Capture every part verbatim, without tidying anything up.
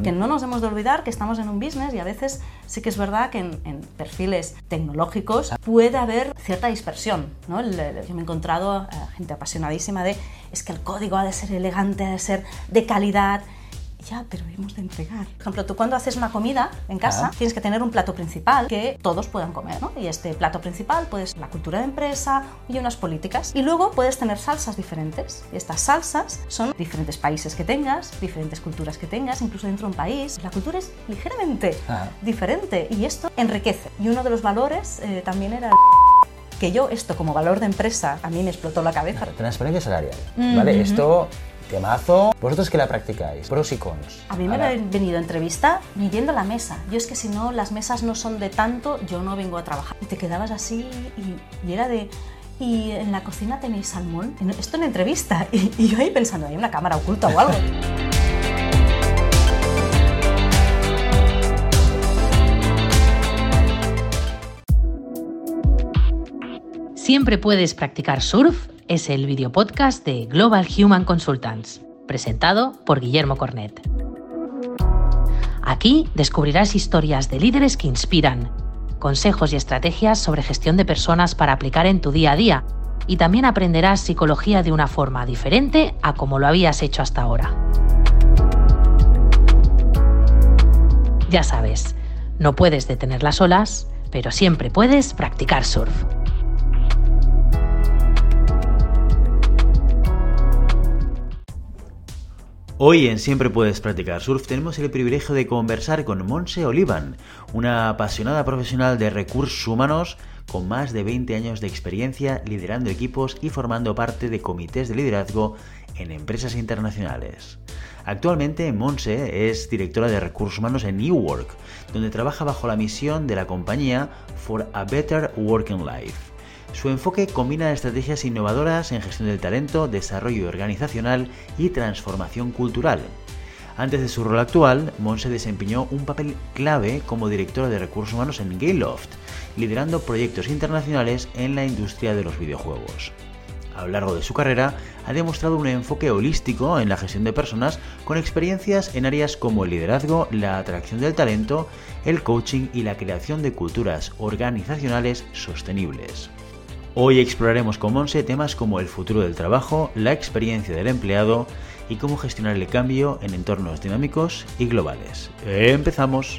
porque no nos hemos de olvidar que estamos en un business y a veces sí que es verdad que en, en perfiles tecnológicos puede haber cierta dispersión, ¿no? El, el, yo me he encontrado a gente apasionadísima de es que el código ha de ser elegante, ha de ser de calidad. Ya, pero hemos de entregar. Por ejemplo, tú cuando haces una comida en casa, ah. tienes que tener un plato principal que todos puedan comer, ¿no? Y este plato principal puede ser la cultura de empresa y unas políticas. Y luego puedes tener salsas diferentes. Y estas salsas son diferentes países que tengas, diferentes culturas que tengas, incluso dentro de un país. La cultura es ligeramente ah. diferente y esto enriquece. Y uno de los valores eh, también era el... que yo esto como valor de empresa a mí me explotó la cabeza. Transparencia salarial, ¿vale? Mm-hmm. Esto... temazo. ¿Vosotros qué la practicáis? Pros y cons. A mí me Ahora... han venido a entrevista midiendo la mesa. Yo es que si no, las mesas no son de tanto, yo no vengo a trabajar. Y te quedabas así y, y era de... ¿Y en la cocina tenéis salmón? Esto en entrevista. Y, y yo ahí pensando, ¿hay una cámara oculta o algo? Siempre puedes practicar surf es el videopodcast de Global Human Consultants, presentado por Guillermo Cornet. Aquí descubrirás historias de líderes que inspiran, consejos y estrategias sobre gestión de personas para aplicar en tu día a día, y también aprenderás psicología de una forma diferente a como lo habías hecho hasta ahora. Ya sabes, no puedes detener las olas, pero siempre puedes practicar surf. Hoy en Siempre Puedes Practicar Surf tenemos el privilegio de conversar con Montse Olivan, una apasionada profesional de recursos humanos con más de veinte años de experiencia liderando equipos y formando parte de comités de liderazgo en empresas internacionales. Actualmente Montse es directora de recursos humanos en Newark, donde trabaja bajo la misión de la compañía For a Better Working Life. Su enfoque combina estrategias innovadoras en gestión del talento, desarrollo organizacional y transformación cultural. Antes de su rol actual, Montse desempeñó un papel clave como directora de recursos humanos en Gayloft, liderando proyectos internacionales en la industria de los videojuegos. A lo largo de su carrera, ha demostrado un enfoque holístico en la gestión de personas con experiencias en áreas como el liderazgo, la atracción del talento, el coaching y la creación de culturas organizacionales sostenibles. Hoy exploraremos con Montse temas como el futuro del trabajo, la experiencia del empleado y cómo gestionar el cambio en entornos dinámicos y globales. ¡Empezamos!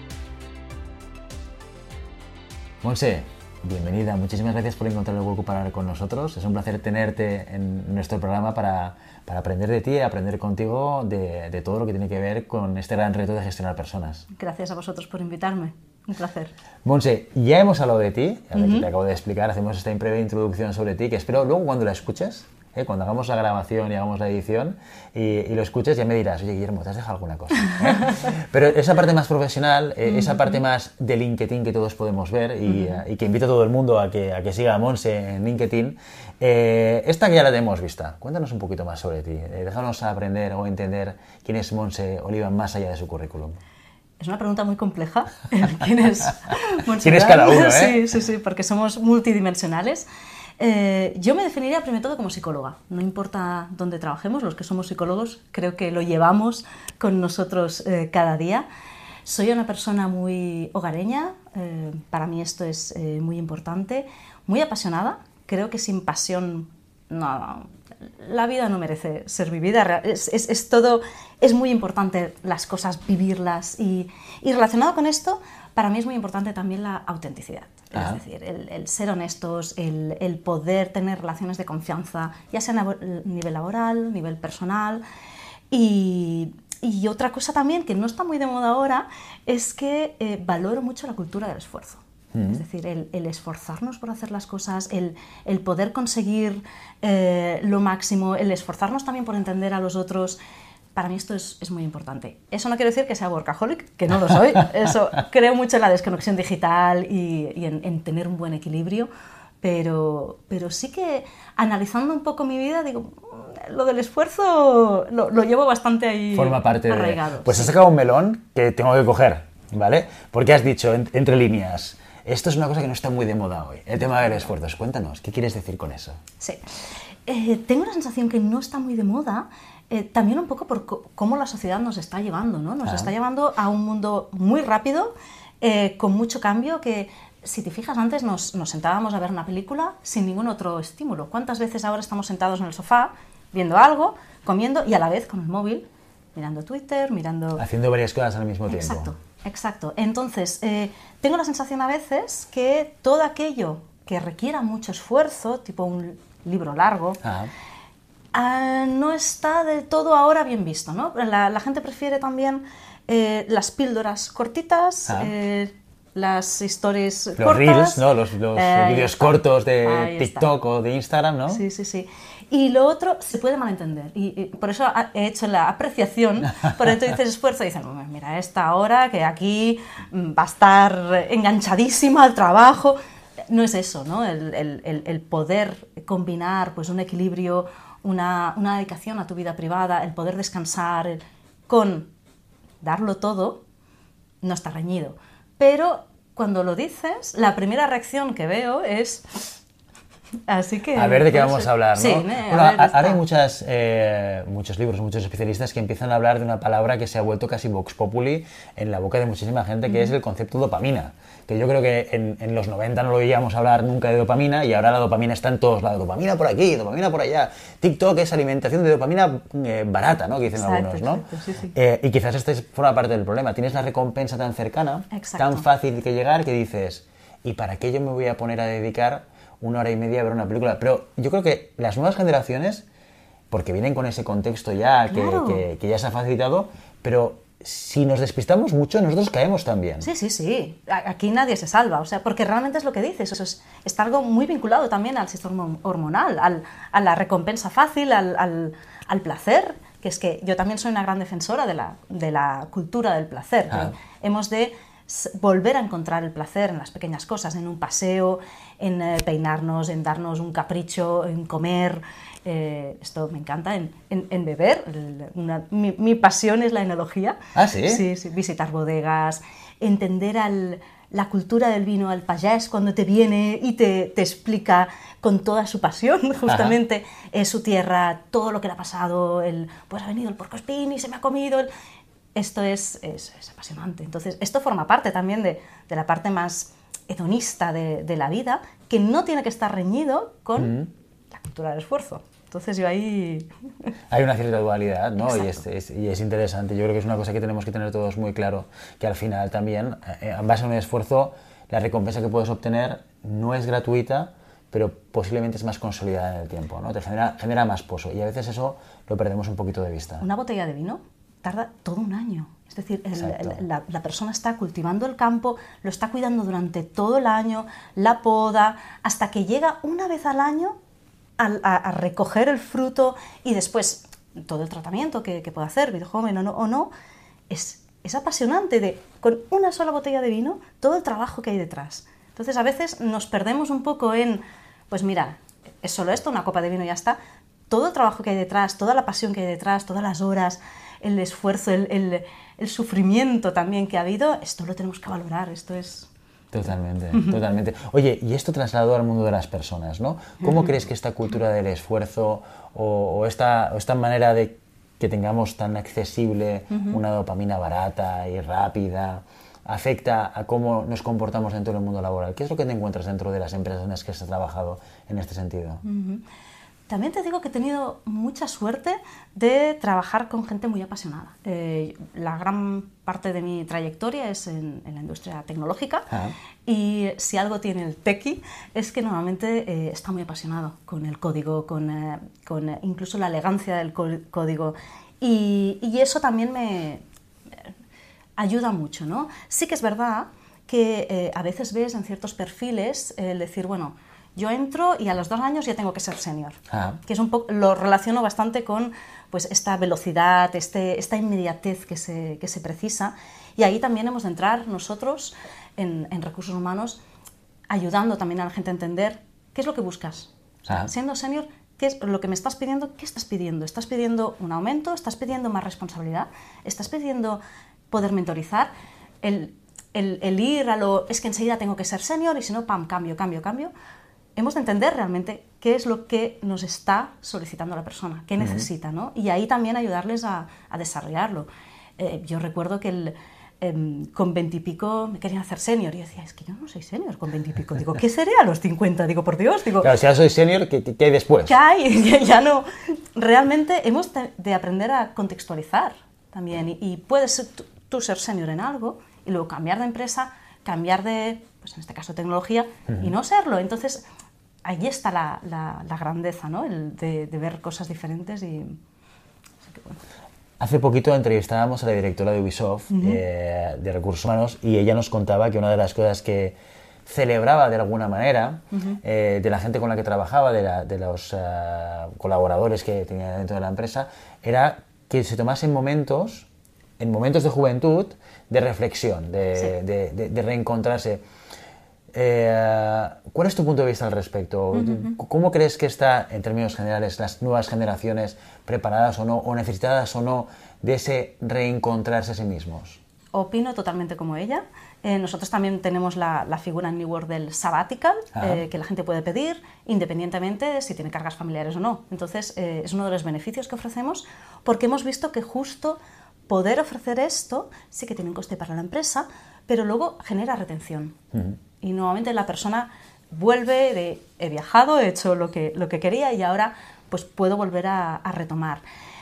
Montse, bienvenida. Muchísimas gracias por encontrar el hueco para hablar con nosotros. Es un placer tenerte en nuestro programa para, para aprender de ti y aprender contigo de, de todo lo que tiene que ver con este gran reto de gestionar personas. Gracias a vosotros por invitarme. Un placer. Montse, ya hemos hablado de ti, uh-huh. que te acabo de explicar, hacemos esta breve introducción sobre ti, que espero luego cuando la escuches, ¿eh? cuando hagamos la grabación y hagamos la edición y, y lo escuches ya me dirás, oye Guillermo, ¿te has dejado alguna cosa? ¿Eh? Pero esa parte más profesional, eh, uh-huh. esa parte más de LinkedIn que todos podemos ver y, uh-huh. y que invito a todo el mundo a que, a que siga a Montse en LinkedIn, eh, esta que ya la tenemos vista, cuéntanos un poquito más sobre ti, eh, déjanos aprender o entender quién es Montse Olivan más allá de su currículum. Es una pregunta muy compleja. ¿Quién es Montse? ¿Quién es cada uno? ¿eh? Sí, sí, sí, porque somos multidimensionales. Eh, yo me definiría primero todo como psicóloga. No importa dónde trabajemos, los que somos psicólogos creo que lo llevamos con nosotros eh, cada día. Soy una persona muy hogareña, eh, para mí esto es eh, muy importante, muy apasionada. Creo que sin pasión no, la vida no merece ser vivida. Es, es, es todo, es muy importante las cosas, vivirlas. Y, y relacionado con esto, para mí es muy importante también la autenticidad. Ah. Es decir, el, el ser honestos, el, el poder tener relaciones de confianza, ya sea a nivel laboral, nivel personal. Y, y otra cosa también que no está muy de moda ahora es que eh, valoro mucho la cultura del esfuerzo. Es decir, el, el esforzarnos por hacer las cosas, el, el poder conseguir eh, lo máximo, el esforzarnos también por entender a los otros, para mí esto es, es muy importante. Eso no quiere decir que sea workaholic, que no lo soy. Eso, creo mucho en la desconexión digital y, y en, en tener un buen equilibrio, pero, pero sí que analizando un poco mi vida, digo, lo del esfuerzo lo, lo llevo bastante ahí Forma parte arraigado. De... Pues sí. Has sacado un melón que tengo que coger, ¿vale? Porque has dicho, en, entre líneas... Esto es una cosa que no está muy de moda hoy, el tema del esfuerzo. Cuéntanos, ¿qué quieres decir con eso? Sí, eh, tengo la sensación que no está muy de moda eh, también un poco por co- cómo la sociedad nos está llevando, ¿no? Nos Ah. está llevando a un mundo muy rápido, eh, con mucho cambio, que si te fijas antes nos, nos sentábamos a ver una película sin ningún otro estímulo. ¿Cuántas veces ahora estamos sentados en el sofá viendo algo, comiendo y a la vez con el móvil, mirando Twitter, mirando... Haciendo varias cosas al mismo tiempo. Exacto, exacto. Entonces, eh, tengo la sensación a veces que todo aquello que requiera mucho esfuerzo, tipo un libro largo, Ah. Uh, no está del todo ahora bien visto, ¿no? La, la gente prefiere también eh, las píldoras cortitas, Ah. eh, las stories Los cortas. reels, ¿no? Los, los Eh, vídeos está. cortos de Ahí TikTok está. o de Instagram, ¿no? Sí, sí, sí. Y lo otro se puede malentender. Y, y por eso he hecho la apreciación. Por eso dices esfuerzo y dicen, mira, esta hora que aquí va a estar enganchadísima al trabajo. No es eso, ¿no? El, el, el, el poder combinar pues, un equilibrio, una, una dedicación a tu vida privada, el poder descansar, el, con darlo todo, no está reñido. Pero cuando lo dices, la primera reacción que veo es... Así que... A ver de qué no vamos sé. a hablar, ¿no? Sí, eh, Bueno, a ver, a- está. ahora hay muchas, eh, muchos libros, muchos especialistas que empiezan a hablar de una palabra que se ha vuelto casi vox populi en la boca de muchísima gente, que es el concepto dopamina. Que yo creo que en, en los noventa no lo oíamos hablar nunca de dopamina y ahora la dopamina está en todos lados. Dopamina por aquí, dopamina por allá. TikTok es alimentación de dopamina eh, barata, ¿no? Que dicen Exacto, algunos, ¿no? exacto, sí, sí. Eh, y quizás este es- forma parte del problema. Tienes la recompensa tan cercana, Exacto. tan fácil que llegar, que dices, ¿y para qué yo me voy a poner a dedicar una hora y media a ver una película? Pero yo creo que las nuevas generaciones, porque vienen con ese contexto ya que, Claro. que- que ya se ha facilitado, pero si nos despistamos mucho, nosotros caemos también. Sí, sí, sí. A- Aquí nadie se salva, o sea, porque realmente es lo que dices. Eso es, está algo muy vinculado también al sistema hormonal, al, a la recompensa fácil, al, al, al placer, que es que yo también soy una gran defensora de la, de la cultura del placer. Ah. Hemos de s- volver a encontrar el placer en las pequeñas cosas, en un paseo, en eh, peinarnos, en darnos un capricho, en comer. Eh, esto me encanta, en, en, en beber. El- una- mi, mi pasión es la enología. ¿Ah, sí? Sí, sí, visitar bodegas, entender al, la cultura del vino, al pagés, cuando te viene y te, te explica con toda su pasión, justamente, eh, su tierra, todo lo que le ha pasado, el, pues ha venido el porcoespín y se me ha comido el... Esto es, es, es apasionante. Entonces, esto forma parte también de, de la parte más hedonista de, de la vida, que no tiene que estar reñido con Mm. la cultura del esfuerzo. Entonces, yo ahí... Hay una cierta dualidad, ¿no? Y es, Exacto. es- y es interesante. Yo creo que es una cosa que tenemos que tener todos muy claro, que al final también, eh, en base a un esfuerzo, la recompensa que puedes obtener no es gratuita, pero posiblemente es más consolidada en el tiempo, ¿no? Te genera, genera más pozo y a veces eso lo perdemos un poquito de vista. Una botella de vino tarda todo un año. Es decir, el- Exacto. el- la, la persona está cultivando el campo, lo está cuidando durante todo el año, la poda, hasta que llega una vez al año al- a, a recoger el fruto y después todo el tratamiento que, que puede hacer, joven o no, o no es, es apasionante de, con una sola botella de vino, todo el trabajo que hay detrás. Entonces, a veces nos perdemos un poco en, pues mira, es solo esto, una copa de vino y ya está. Todo el trabajo que hay detrás, toda la pasión que hay detrás, todas las horas, el esfuerzo, el, el, el sufrimiento también que ha habido, esto lo tenemos que valorar, esto es... Totalmente, totalmente. Oye, y esto trasladado al mundo de las personas, ¿no? ¿Cómo crees que esta cultura del esfuerzo o, o esta, o esta manera de que tengamos tan accesible una dopamina barata y rápida afecta a cómo nos comportamos dentro del mundo laboral? ¿Qué es lo que te encuentras dentro de las empresas en las que has trabajado en este sentido? Ujú. También te digo que he tenido mucha suerte de trabajar con gente muy apasionada. Eh, la gran parte de mi trayectoria es en, en la industria tecnológica Ah. y si algo tiene el tequi es que normalmente eh, está muy apasionado con el código, con, eh, con eh, incluso la elegancia del có- código y, y eso también me ayuda mucho, ¿no? Sí que es verdad que eh, a veces ves en ciertos perfiles el decir, bueno, yo entro y a los dos años ya tengo que ser senior, Ah. que es un poco, lo relaciono bastante con pues, esta velocidad, este, esta inmediatez que se, que se precisa, y ahí también hemos de entrar nosotros en, en recursos humanos ayudando también a la gente a entender qué es lo que buscas. O sea, Ah. siendo senior, ¿qué es lo que me estás pidiendo? ¿Qué estás pidiendo? ¿Estás pidiendo un aumento? ¿Estás pidiendo más responsabilidad? ¿Estás pidiendo poder mentorizar? El, el, el ir a lo... es que enseguida tengo que ser senior y si no, pam, cambio, cambio, cambio. Hemos de entender realmente qué es lo que nos está solicitando la persona, qué necesita, ¿no? Y ahí también ayudarles a, a desarrollarlo. Eh, yo recuerdo que el, eh, con veintipico me querían hacer senior y yo decía, es que yo no soy senior con veintipico. Digo, ¿qué seré a los cincuenta? Digo, por Dios. Digo, claro, si ya soy senior, ¿qué, qué hay después? ¿Qué hay? Ya, ya no. Realmente hemos de, de aprender a contextualizar también. Y, y puedes ser, tú, tú ser senior en algo y luego cambiar de empresa, cambiar de, pues en este caso, tecnología, uh-huh. y no serlo. Entonces, ahí está la, la, la grandeza, ¿no? El de, de ver cosas diferentes y... Así que, bueno. Hace poquito entrevistábamos a la directora de Ubisoft, uh-huh. eh, de Recursos Humanos, y ella nos contaba que una de las cosas que celebraba de alguna manera, uh-huh. eh, de la gente con la que trabajaba, de, la, de los uh, colaboradores que tenía dentro de la empresa, era que se tomasen momentos, en momentos de juventud, de reflexión, de, sí. de, de, de reencontrarse. Eh, ¿Cuál es tu punto de vista al respecto? Uh-huh. ¿Cómo crees que está, en términos generales, las nuevas generaciones preparadas o no, o necesitadas o no, de ese reencontrarse a sí mismos? Opino totalmente como ella. Eh, nosotros también tenemos la, la figura en New Work del sabbatical, eh, que la gente puede pedir, independientemente de si tiene cargas familiares o no. Entonces, eh, es uno de los beneficios que ofrecemos, porque hemos visto que justo poder ofrecer esto sí que tiene un coste para la empresa, pero luego genera retención. Uh-huh. Y nuevamente la persona vuelve de, he viajado, he hecho lo que, lo que quería y ahora pues puedo volver a, a retomar.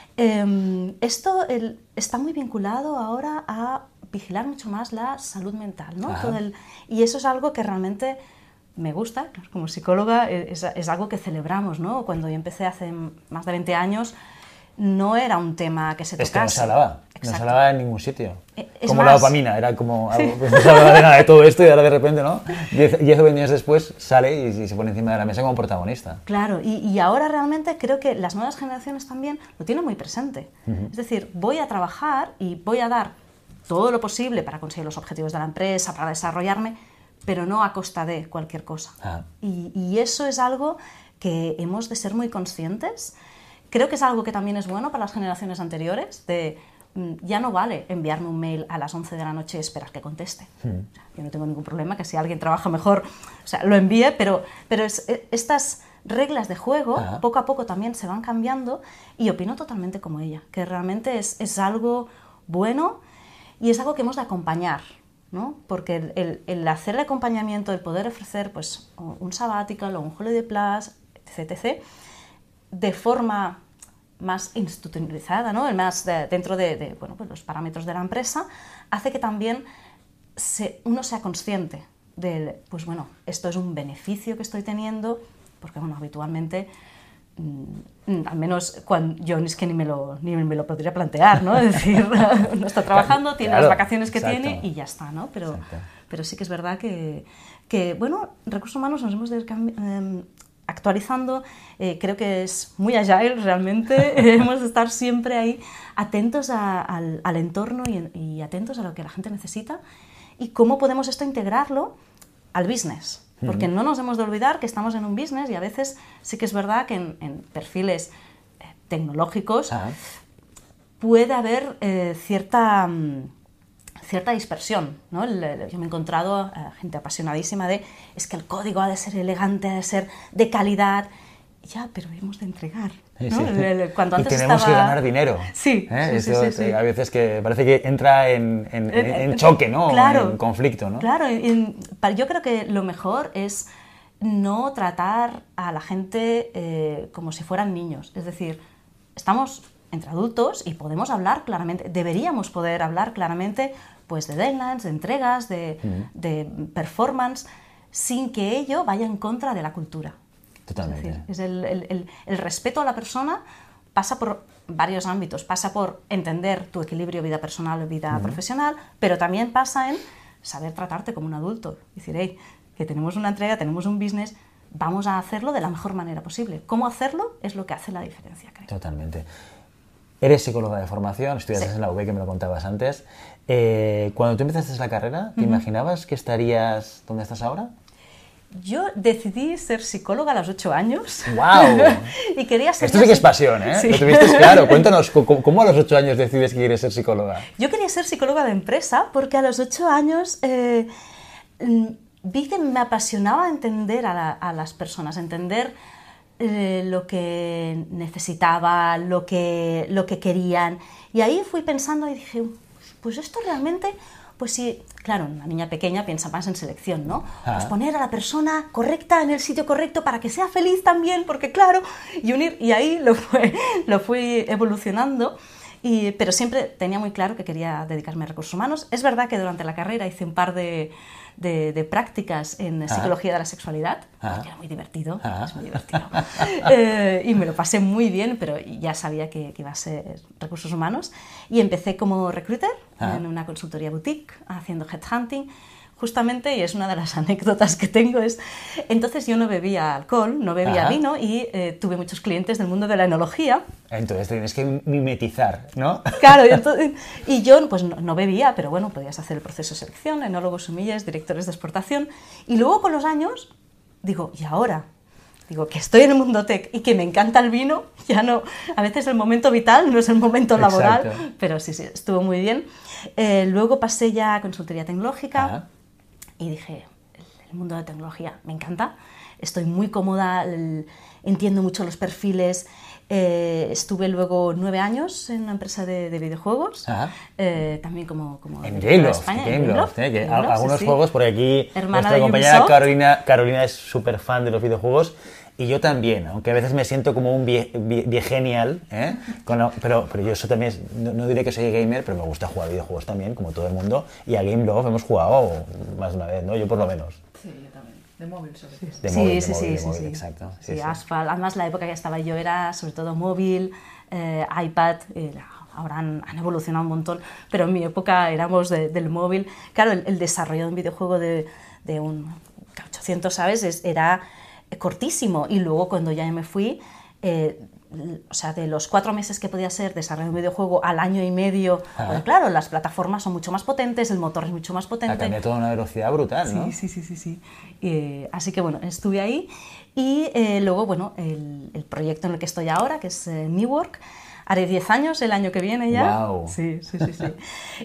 Eh, esto el, está muy vinculado ahora a vigilar mucho más la salud mental, ¿no? Todo el, y eso es algo que realmente me gusta, como psicóloga, es, es algo que celebramos, ¿no? Cuando yo empecé hace más de veinte años, no era un tema que se tocase. Es que no se hablaba, Exacto. no se hablaba en ningún sitio. Es como más, la dopamina, era como, sí. algo, pues no se hablaba de nada de todo esto y ahora de repente, ¿no? Diez, diez o veinte años después sale y, y se pone encima de la mesa como protagonista. Claro, y, y ahora realmente creo que las nuevas generaciones también lo tienen muy presente. Uh-huh. Es decir, voy a trabajar y voy a dar todo lo posible para conseguir los objetivos de la empresa, para desarrollarme, pero no a costa de cualquier cosa. Ah. Y, y eso es algo que hemos de ser muy conscientes. Creo que es algo que también es bueno para las generaciones anteriores, de ya no vale enviarme un mail a las once de la noche y esperar que conteste. Hmm. O sea, yo no tengo ningún problema que si alguien trabaja mejor, o sea, lo envíe, pero, pero es, estas reglas de juego ah. poco a poco también se van cambiando y opino totalmente como ella, que realmente es, es algo bueno y es algo que hemos de acompañar, ¿no? Porque el, el, el hacer el acompañamiento, el poder ofrecer pues, un sabbatical o un holiday plus, etcétera, etcétera, de forma más institucionalizada, ¿no? Más de, dentro de, de bueno, pues los parámetros de la empresa, hace que también se, uno sea consciente de, pues bueno, esto es un beneficio que estoy teniendo, porque bueno, habitualmente, mmm, al menos cuando, yo es que ni me, lo, ni me lo podría plantear, ¿no? Es decir, no está trabajando, tiene claro, las vacaciones que exacto. tiene y ya está, ¿no? Pero, pero sí que es verdad que, que bueno, Recursos Humanos nos hemos de eh, actualizando, eh, creo que es muy agile realmente, hemos de estar siempre ahí atentos a, al, al entorno y, y atentos a lo que la gente necesita y cómo podemos esto integrarlo al business, porque uh-huh. no nos hemos de olvidar que estamos en un business y a veces sí que es verdad que en, en perfiles eh, tecnológicos uh-huh. puede haber eh, cierta... Um, cierta dispersión, ¿no? El, el, yo me he encontrado a gente apasionadísima de es que el código ha de ser elegante, ha de ser de calidad, ya, pero hemos de entregar, ¿no? Sí, sí. El, el, cuando antes y tenemos estaba... que ganar dinero. Sí, ¿eh? sí, Eso, sí, sí, sí. A veces que parece que entra en, en, en, en choque, ¿no? Claro, en conflicto, ¿no? Claro, en, yo creo que lo mejor es no tratar a la gente eh, como si fueran niños, es decir, estamos entre adultos y podemos hablar claramente, deberíamos poder hablar claramente pues de deadlines, de entregas, de, uh-huh. de performance, sin que ello vaya en contra de la cultura. Totalmente. Es decir, es el, el, el, el respeto a la persona pasa por varios ámbitos, pasa por entender tu equilibrio vida personal, vida uh-huh. profesional, pero también pasa en saber tratarte como un adulto. Decir, hey, que tenemos una entrega, tenemos un business, vamos a hacerlo de la mejor manera posible. ¿Cómo hacerlo? Es lo que hace la diferencia, creo. Totalmente. Eres psicóloga de formación, estudiaste sí. en la U B, que me lo contabas antes. Eh, cuando tú empezaste la carrera, ¿te uh-huh. imaginabas que estarías donde estás ahora? Yo decidí ser psicóloga a los ocho años. ¡Wow! Y quería ser... Esto sí que es pasión, ¿eh? Sí. Lo tuviste claro. Cuéntanos, ¿cómo, ¿cómo a los ocho años decides que quieres ser psicóloga? Yo quería ser psicóloga de empresa porque a los ocho años eh, vi que me apasionaba entender a, la, a las personas, entender eh, lo que necesitaba, lo que, lo que querían. Y ahí fui pensando y dije, pues esto realmente, pues sí, claro, una niña pequeña piensa más en selección, ¿no? Ah. Pues poner a la persona correcta en el sitio correcto para que sea feliz también, porque claro, y unir, y ahí lo, fue, lo fui evolucionando. Y, pero siempre tenía muy claro que quería dedicarme a recursos humanos. Es verdad que durante la carrera hice un par de, de, de prácticas en psicología ah. de la sexualidad, ah. porque era muy divertido, ah. es muy divertido. eh, y me lo pasé muy bien, pero ya sabía que, que iba a ser recursos humanos. Y empecé como recruiter ah. en una consultoría boutique, haciendo headhunting. Justamente, y es una de las anécdotas que tengo, es entonces yo no bebía alcohol, no bebía Ajá. vino y eh, tuve muchos clientes del mundo de la enología. Entonces tienes que mimetizar, ¿no? Claro, y, entonces, y yo pues no, no bebía, pero bueno, podías hacer el proceso de selección, enólogos, sumilles, directores de exportación. Y luego con los años, digo, ¿y ahora? Digo, que estoy en el mundo tech y que me encanta el vino, ya no, a veces el momento vital no es el momento laboral, Exacto. pero sí, sí, estuvo muy bien. Eh, luego pasé ya a consultoría tecnológica. Ajá. Y dije, el mundo de tecnología me encanta, estoy muy cómoda, el, entiendo mucho los perfiles. Eh, estuve luego nueve años en una empresa de, de videojuegos, eh, también como, como en Gameloft, España, en Gameloft, eh, que Gameloft, algunos sí, juegos, por aquí Hermana nuestra compañera Carolina, Carolina es súper fan de los videojuegos. Y yo también, aunque a veces me siento como un vie, vie, viegenial, ¿eh? Con la, pero, pero yo eso también, es, no, no diré que soy gamer, pero me gusta jugar videojuegos también, como todo el mundo, y a Gameloft hemos jugado más de una vez, ¿no? Yo por lo menos. Sí, yo también. De móvil sobre todo. De sí, móvil, sí, de móvil, sí, de sí, móvil, sí. exacto. Sí, sí, sí. Asphalt. Además, la época que estaba yo era sobre todo móvil, eh, iPad, eh, ahora han, han evolucionado un montón, pero en mi época éramos de, del móvil. Claro, el, el desarrollo de un videojuego de, de un ochocientos, ¿sabes? Es, era cortísimo, y luego cuando ya me fui, eh, o sea, de los cuatro meses que podía ser desarrollar un videojuego al año y medio, ah. pues claro, las plataformas son mucho más potentes, el motor es mucho más potente. Ha cambiado toda una velocidad brutal, sí, ¿no? Sí, sí, sí, sí. Eh, así que bueno, estuve ahí, y eh, luego, bueno, el, el proyecto en el que estoy ahora, que es eh, Newark, haré diez años el año que viene ya. Wow. Sí, sí, sí, sí.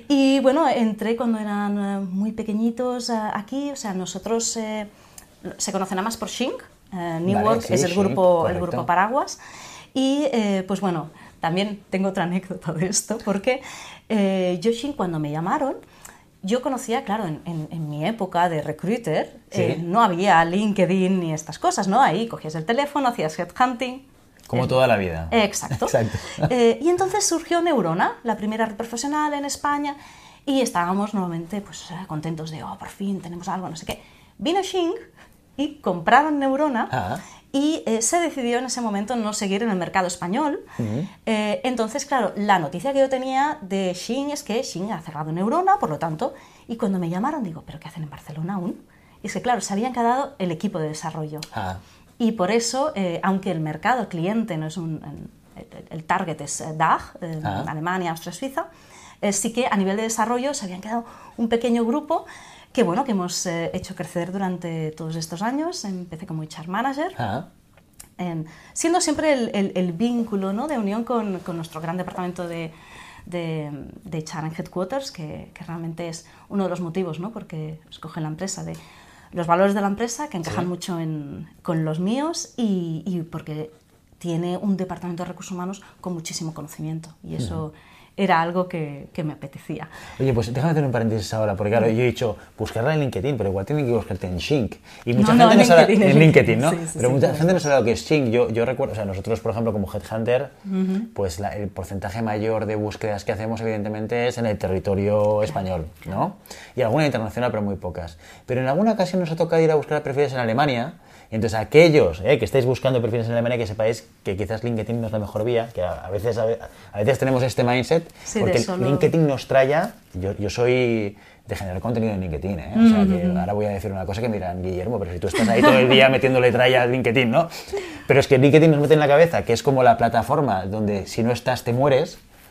Y bueno, entré cuando eran eh, muy pequeñitos eh, aquí, o sea, nosotros eh, se conocerá más por Shink. Uh, Newark vale, sí, es el grupo, sí, el grupo Paraguas, y eh, pues bueno, también tengo otra anécdota de esto, porque eh, yo Shink, cuando me llamaron, yo conocía, claro, en, en, en mi época de recruiter, ¿Sí? eh, no había LinkedIn ni estas cosas, ¿no? Ahí cogías el teléfono, hacías headhunting. Como eh, toda la vida. Eh, exacto. exacto. Eh, y entonces surgió Neurona, la primera red profesional en España, y estábamos nuevamente pues, contentos de, oh, por fin tenemos algo, no sé qué. Vino Shink y compraron Neurona ah. y eh, se decidió en ese momento no seguir en el mercado español. Uh-huh. eh, entonces, claro, la noticia que yo tenía de Shink es que Shink ha cerrado Neurona, por lo tanto, y cuando me llamaron digo, ¿pero qué hacen en Barcelona aún? Y es que, claro, se habían quedado el equipo de desarrollo. Ah. Y por eso, eh, aunque el mercado, el cliente, no es un, el, el target es D A C H, eh, ah. Alemania, Austria, Suiza, eh, sí que a nivel de desarrollo se habían quedado un pequeño grupo que bueno, que hemos eh, hecho crecer durante todos estos años. Empecé como H R Manager, ah. eh, siendo siempre el, el, el vínculo, ¿no?, de unión con, con nuestro gran departamento de, de, de H R en Headquarters, que, que realmente es uno de los motivos, ¿no?, porque escoge la empresa, de los valores de la empresa que encajan sí. mucho en, con los míos, y, y porque tiene un departamento de recursos humanos con muchísimo conocimiento, y eso... Uh-huh. Era algo que, que me apetecía. Oye, pues déjame hacer un paréntesis ahora, porque claro, yo he dicho buscarla en LinkedIn, pero igual tienen que buscarte en Shink. Y mucha no, gente no, no sabe LinkedIn, en LinkedIn, ¿no? Sí, sí, pero sí, mucha sí, gente sí. no sabe lo que es Shink. Yo, yo recuerdo, o sea, nosotros, por ejemplo, como Headhunter, uh-huh. pues la, el porcentaje mayor de búsquedas que hacemos, evidentemente, es en el territorio español, ¿no? Y alguna internacional, pero muy pocas. Pero en alguna ocasión nos ha tocado ir a buscar perfiles en Alemania. Y entonces aquellos eh, que estéis buscando perfiles en Alemania, que sepáis que quizás LinkedIn no es la mejor vía, que a, a, veces, a, a veces tenemos este mindset, sí, porque solo... LinkedIn nos trae, yo, yo soy de generar contenido en LinkedIn, ¿eh? O sea, que mm-hmm. ahora voy a decir una cosa que me dirán, Guillermo, pero si tú estás ahí todo el día metiéndole tralla a LinkedIn, ¿no? Pero es que LinkedIn nos mete en la cabeza que es como la plataforma donde si no estás te mueres,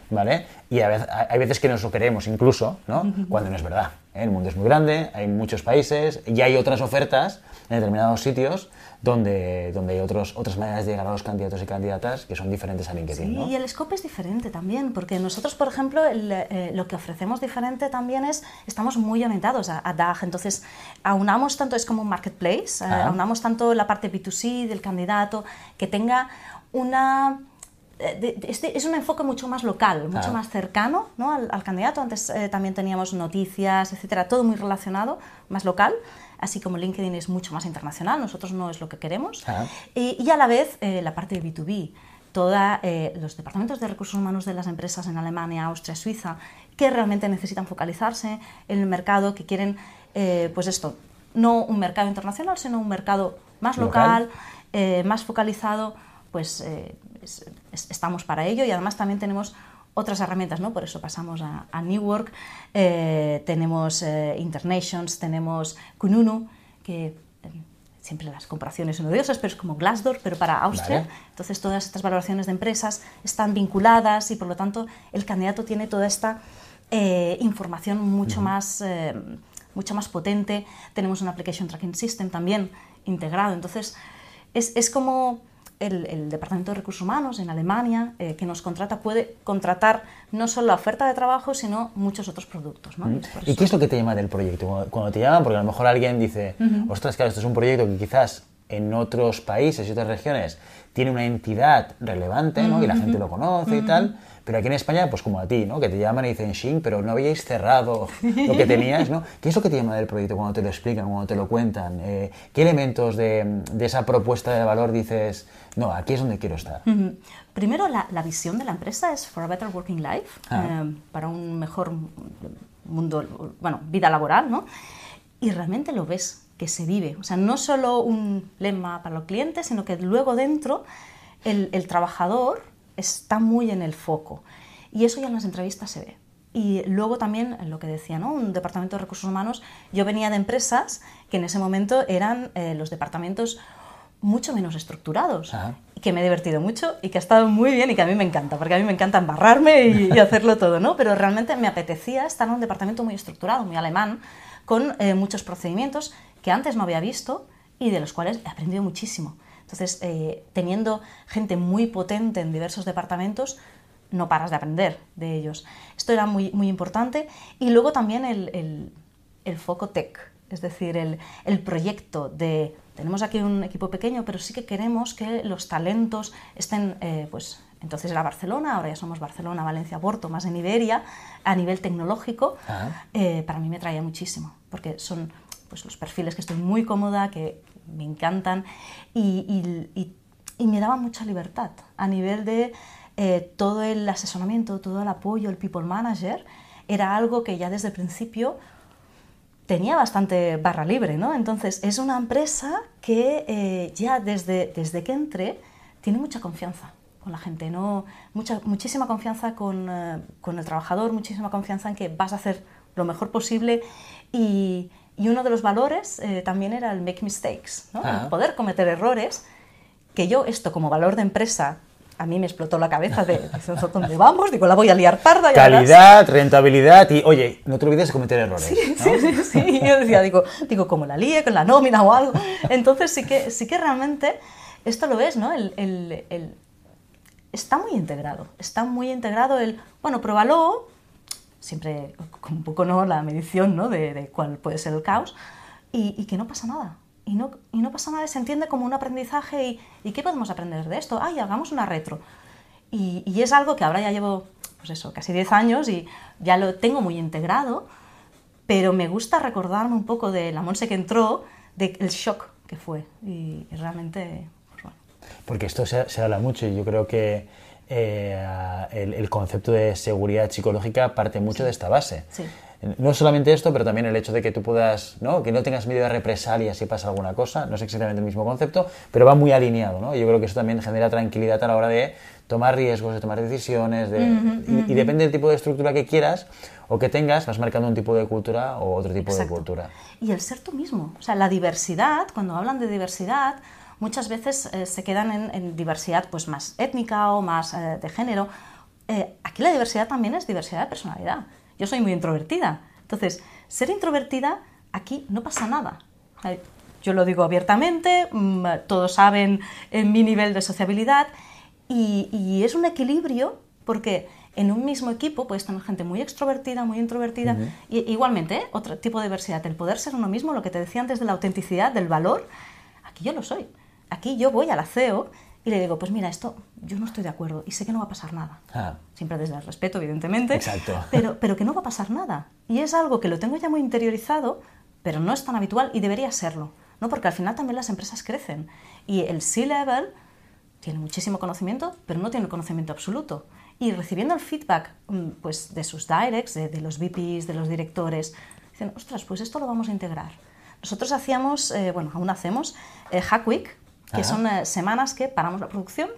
¿vale? Y a veces, hay veces que nos lo queremos incluso, ¿no? Uh-huh. Cuando no es verdad, ¿eh? El mundo es muy grande, hay muchos países y hay otras ofertas en determinados sitios donde, donde hay otros, otras maneras de llegar a los candidatos y candidatas que son diferentes a LinkedIn, sí, ¿no? Y el scope es diferente también, porque nosotros, por ejemplo, el, eh, lo que ofrecemos diferente también es, estamos muy orientados a, a D A G, entonces aunamos tanto, es como un marketplace, eh, aunamos tanto la parte B dos C del candidato, que tenga una... Este es un enfoque mucho más local, mucho ah. más cercano, ¿no? al, al candidato. Antes eh, también teníamos noticias, etcétera, todo muy relacionado, más local, así como LinkedIn es mucho más internacional, nosotros no es lo que queremos. Ah. Y, y a la vez eh, la parte de B dos B, toda, eh, los departamentos de recursos humanos de las empresas en Alemania, Austria, Suiza, que realmente necesitan focalizarse en el mercado, que quieren, eh, pues esto, no un mercado internacional, sino un mercado más local, local eh, más focalizado, pues... Eh, Es, es, estamos para ello y además también tenemos otras herramientas, ¿no? Por eso pasamos a, a New Work, eh, tenemos eh, Internations, tenemos Kununu, que eh, siempre las comparaciones son odiosas, pero es como Glassdoor, pero para Austria. Vale. Entonces todas estas valoraciones de empresas están vinculadas y por lo tanto el candidato tiene toda esta eh, información mucho, uh-huh. más, eh, mucho más potente. Tenemos un Application Tracking System también integrado, entonces es, es como... El, el Departamento de Recursos Humanos en Alemania, eh, que nos contrata, puede contratar no solo la oferta de trabajo, sino muchos otros productos, ¿no? Mm. ¿Y qué es lo que te llama del proyecto? Cuando te llaman, porque a lo mejor alguien dice, uh-huh. ostras, claro, esto es un proyecto que quizás en otros países y otras regiones tiene una entidad relevante, ¿no? Uh-huh. Y la gente lo conoce uh-huh. y tal, pero aquí en España, pues como a ti, ¿no? Que te llaman y dicen, Xing, pero no habíais cerrado lo que tenías, ¿no? ¿Qué es lo que te llama del proyecto cuando te lo explican, cuando te lo cuentan? Eh, ¿Qué elementos de, de esa propuesta de valor dices, no, aquí es donde quiero estar? Uh-huh. Primero, la, la visión de la empresa es for a better working life, ah. eh, para un mejor mundo, bueno, vida laboral, ¿no? Y realmente lo ves, que se vive. O sea, no solo un lema para los clientes, sino que luego dentro el, el trabajador está muy en el foco. Y eso ya en las entrevistas se ve. Y luego también, lo que decía, ¿no? Un departamento de recursos humanos, yo venía de empresas que en ese momento eran eh, los departamentos mucho menos estructurados, Ajá. y que me he divertido mucho y que ha estado muy bien y que a mí me encanta, porque a mí me encanta embarrarme y, y hacerlo todo, ¿no? Pero realmente me apetecía estar en un departamento muy estructurado, muy alemán, con eh, muchos procedimientos que antes no había visto y de los cuales he aprendido muchísimo. Entonces, eh, teniendo gente muy potente en diversos departamentos, no paras de aprender de ellos. Esto era muy, muy importante. Y luego también el, el, el foco tech, es decir, el, el proyecto de... Tenemos aquí un equipo pequeño, pero sí que queremos que los talentos estén... Eh, pues, entonces era Barcelona, ahora ya somos Barcelona, Valencia, Porto, más en Iberia, a nivel tecnológico. Eh, para mí me traía muchísimo, porque son pues, los perfiles que estoy muy cómoda, que me encantan, y, y, y, y me daba mucha libertad a nivel de eh, todo el asesoramiento, todo el apoyo, el people manager, era algo que ya desde el principio tenía bastante barra libre, ¿no? Entonces es una empresa que eh, ya desde, desde que entré tiene mucha confianza con la gente, ¿no? Mucha, muchísima confianza con, eh, con el trabajador, muchísima confianza en que vas a hacer lo mejor posible y... Y uno de los valores eh, también era el make mistakes, ¿no? El poder cometer errores, que yo esto como valor de empresa, a mí me explotó la cabeza de, ¿dónde vamos? Digo, la voy a liar parda. Y calidad, ahora... rentabilidad y, oye, no te olvides de cometer errores. Sí, ¿no? sí, sí, sí. Yo decía, digo, digo, como la líe, con la nómina o algo. Entonces sí que, sí que realmente esto lo ves, ¿no? El, el, el... Está muy integrado, está muy integrado el, bueno, pruébalo, siempre con un poco, ¿no?, la medición, ¿no?, de, de cuál puede ser el caos, y, y que no pasa nada. Y no, y no pasa nada, se entiende como un aprendizaje y, y ¿qué podemos aprender de esto? ¡Ay, hagamos una retro! Y, y es algo que ahora ya llevo, pues eso, casi diez años y ya lo tengo muy integrado, pero me gusta recordarme un poco de la Monse que entró, del shock que fue. Y, y realmente, pues bueno. Porque esto se, se habla mucho y yo creo que Eh, el, el concepto de seguridad psicológica parte mucho sí. de esta base. Sí. No solamente esto, pero también el hecho de que tú puedas, ¿no?, que no tengas miedo de represalia si pasa alguna cosa, no es exactamente el mismo concepto, pero va muy alineado, ¿no? Yo creo que eso también genera tranquilidad a la hora de tomar riesgos, de tomar decisiones, de, uh-huh, y, uh-huh. y depende del tipo de estructura que quieras o que tengas, vas marcando un tipo de cultura o otro tipo Exacto. de cultura. Y el ser tú mismo, o sea, la diversidad, cuando hablan de diversidad, muchas veces eh, se quedan en, en diversidad pues, más étnica o más eh, de género, eh, aquí la diversidad también es diversidad de personalidad. Yo soy muy introvertida. Entonces, ser introvertida, aquí no pasa nada. Yo lo digo abiertamente, todos saben mi nivel de sociabilidad y, y es un equilibrio porque en un mismo equipo puedes tener gente muy extrovertida, muy introvertida. Uh-huh. Y, igualmente, ¿eh? Otro tipo de diversidad, el poder ser uno mismo, lo que te decía antes de la autenticidad, del valor, aquí yo lo soy. Aquí yo voy a la C E O y le digo, pues mira, esto yo no estoy de acuerdo y sé que no va a pasar nada. Ah. Siempre desde el respeto, evidentemente. Exacto. Pero, pero que no va a pasar nada. Y es algo que lo tengo ya muy interiorizado, pero no es tan habitual y debería serlo, ¿no? Porque al final también las empresas crecen y el C-Level tiene muchísimo conocimiento, pero no tiene el conocimiento absoluto. Y recibiendo el feedback pues, de sus directs, de, de los V Ps, de los directores, dicen, ostras, pues esto lo vamos a integrar. Nosotros hacíamos, eh, bueno, aún hacemos, eh, Hack Week, que Ajá. son eh, semanas que paramos la producción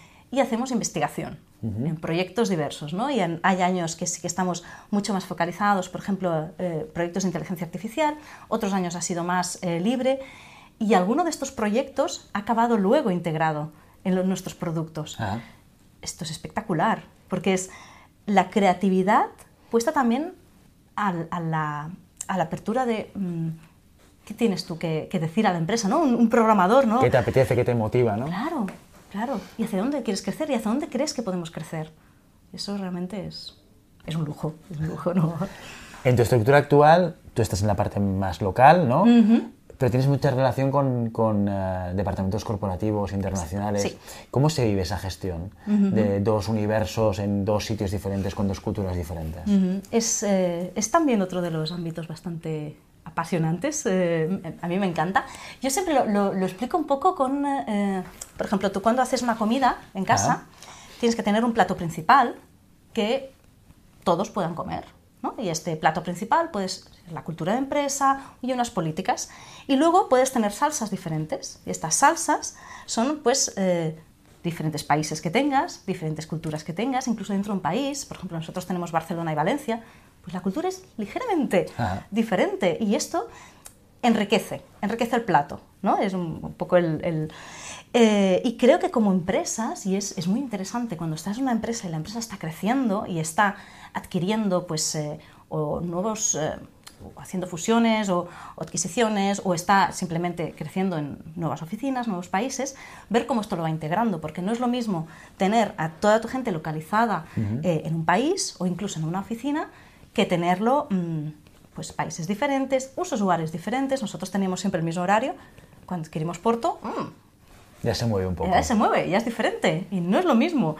y hacemos investigación uh-huh. en proyectos diversos, ¿no? Y en, hay años que sí que estamos mucho más focalizados, por ejemplo, eh, proyectos de inteligencia artificial, otros años ha sido más eh, libre, y alguno de estos proyectos ha acabado luego integrado en los, nuestros productos. Ajá. Esto es espectacular, porque es la creatividad puesta también a, a, la, a la apertura de mmm, ¿qué tienes tú que, que decir a la empresa, ¿no? Un, un programador, ¿no? ¿Qué te apetece, qué te motiva, no? Claro, claro. ¿Y hacia dónde quieres crecer? ¿Y hacia dónde crees que podemos crecer? Eso realmente es, es un lujo, es un lujo, ¿no? En tu estructura actual, tú estás en la parte más local, ¿no? Uh-huh. Pero tienes mucha relación con, con uh, departamentos corporativos, internacionales. Sí. ¿Cómo se vive esa gestión uh-huh. de dos universos en dos sitios diferentes, con dos culturas diferentes? Uh-huh. Es, eh, es también otro de los ámbitos bastante apasionantes. Eh, a mí me encanta. Yo siempre lo, lo, lo explico un poco con, eh, por ejemplo, tú cuando haces una comida en casa, ah. tienes que tener un plato principal que todos puedan comer, ¿no? Y este plato principal puede ser la cultura de empresa y unas políticas. Y luego puedes tener salsas diferentes. Y estas salsas son, pues, eh, diferentes países que tengas, diferentes culturas que tengas, incluso dentro de un país. Por ejemplo, nosotros tenemos Barcelona y Valencia. Pues la cultura es ligeramente Ajá. diferente. Y esto enriquece, enriquece el plato, ¿no? Es un, un poco el... el eh, y creo que como empresas, y es, es muy interesante, cuando estás en una empresa y la empresa está creciendo y está adquiriendo, pues, eh, o nuevos... Eh, o haciendo fusiones o, o adquisiciones, o está simplemente creciendo en nuevas oficinas, nuevos países, ver cómo esto lo va integrando, porque no es lo mismo tener a toda tu gente localizada uh-huh. eh, en un país o incluso en una oficina, que tenerlo, mmm, pues países diferentes, usos horarios diferentes. Nosotros teníamos siempre el mismo horario. Cuando adquirimos Porto, mmm, ya se mueve un poco. Ya se mueve, ya es diferente y no es lo mismo.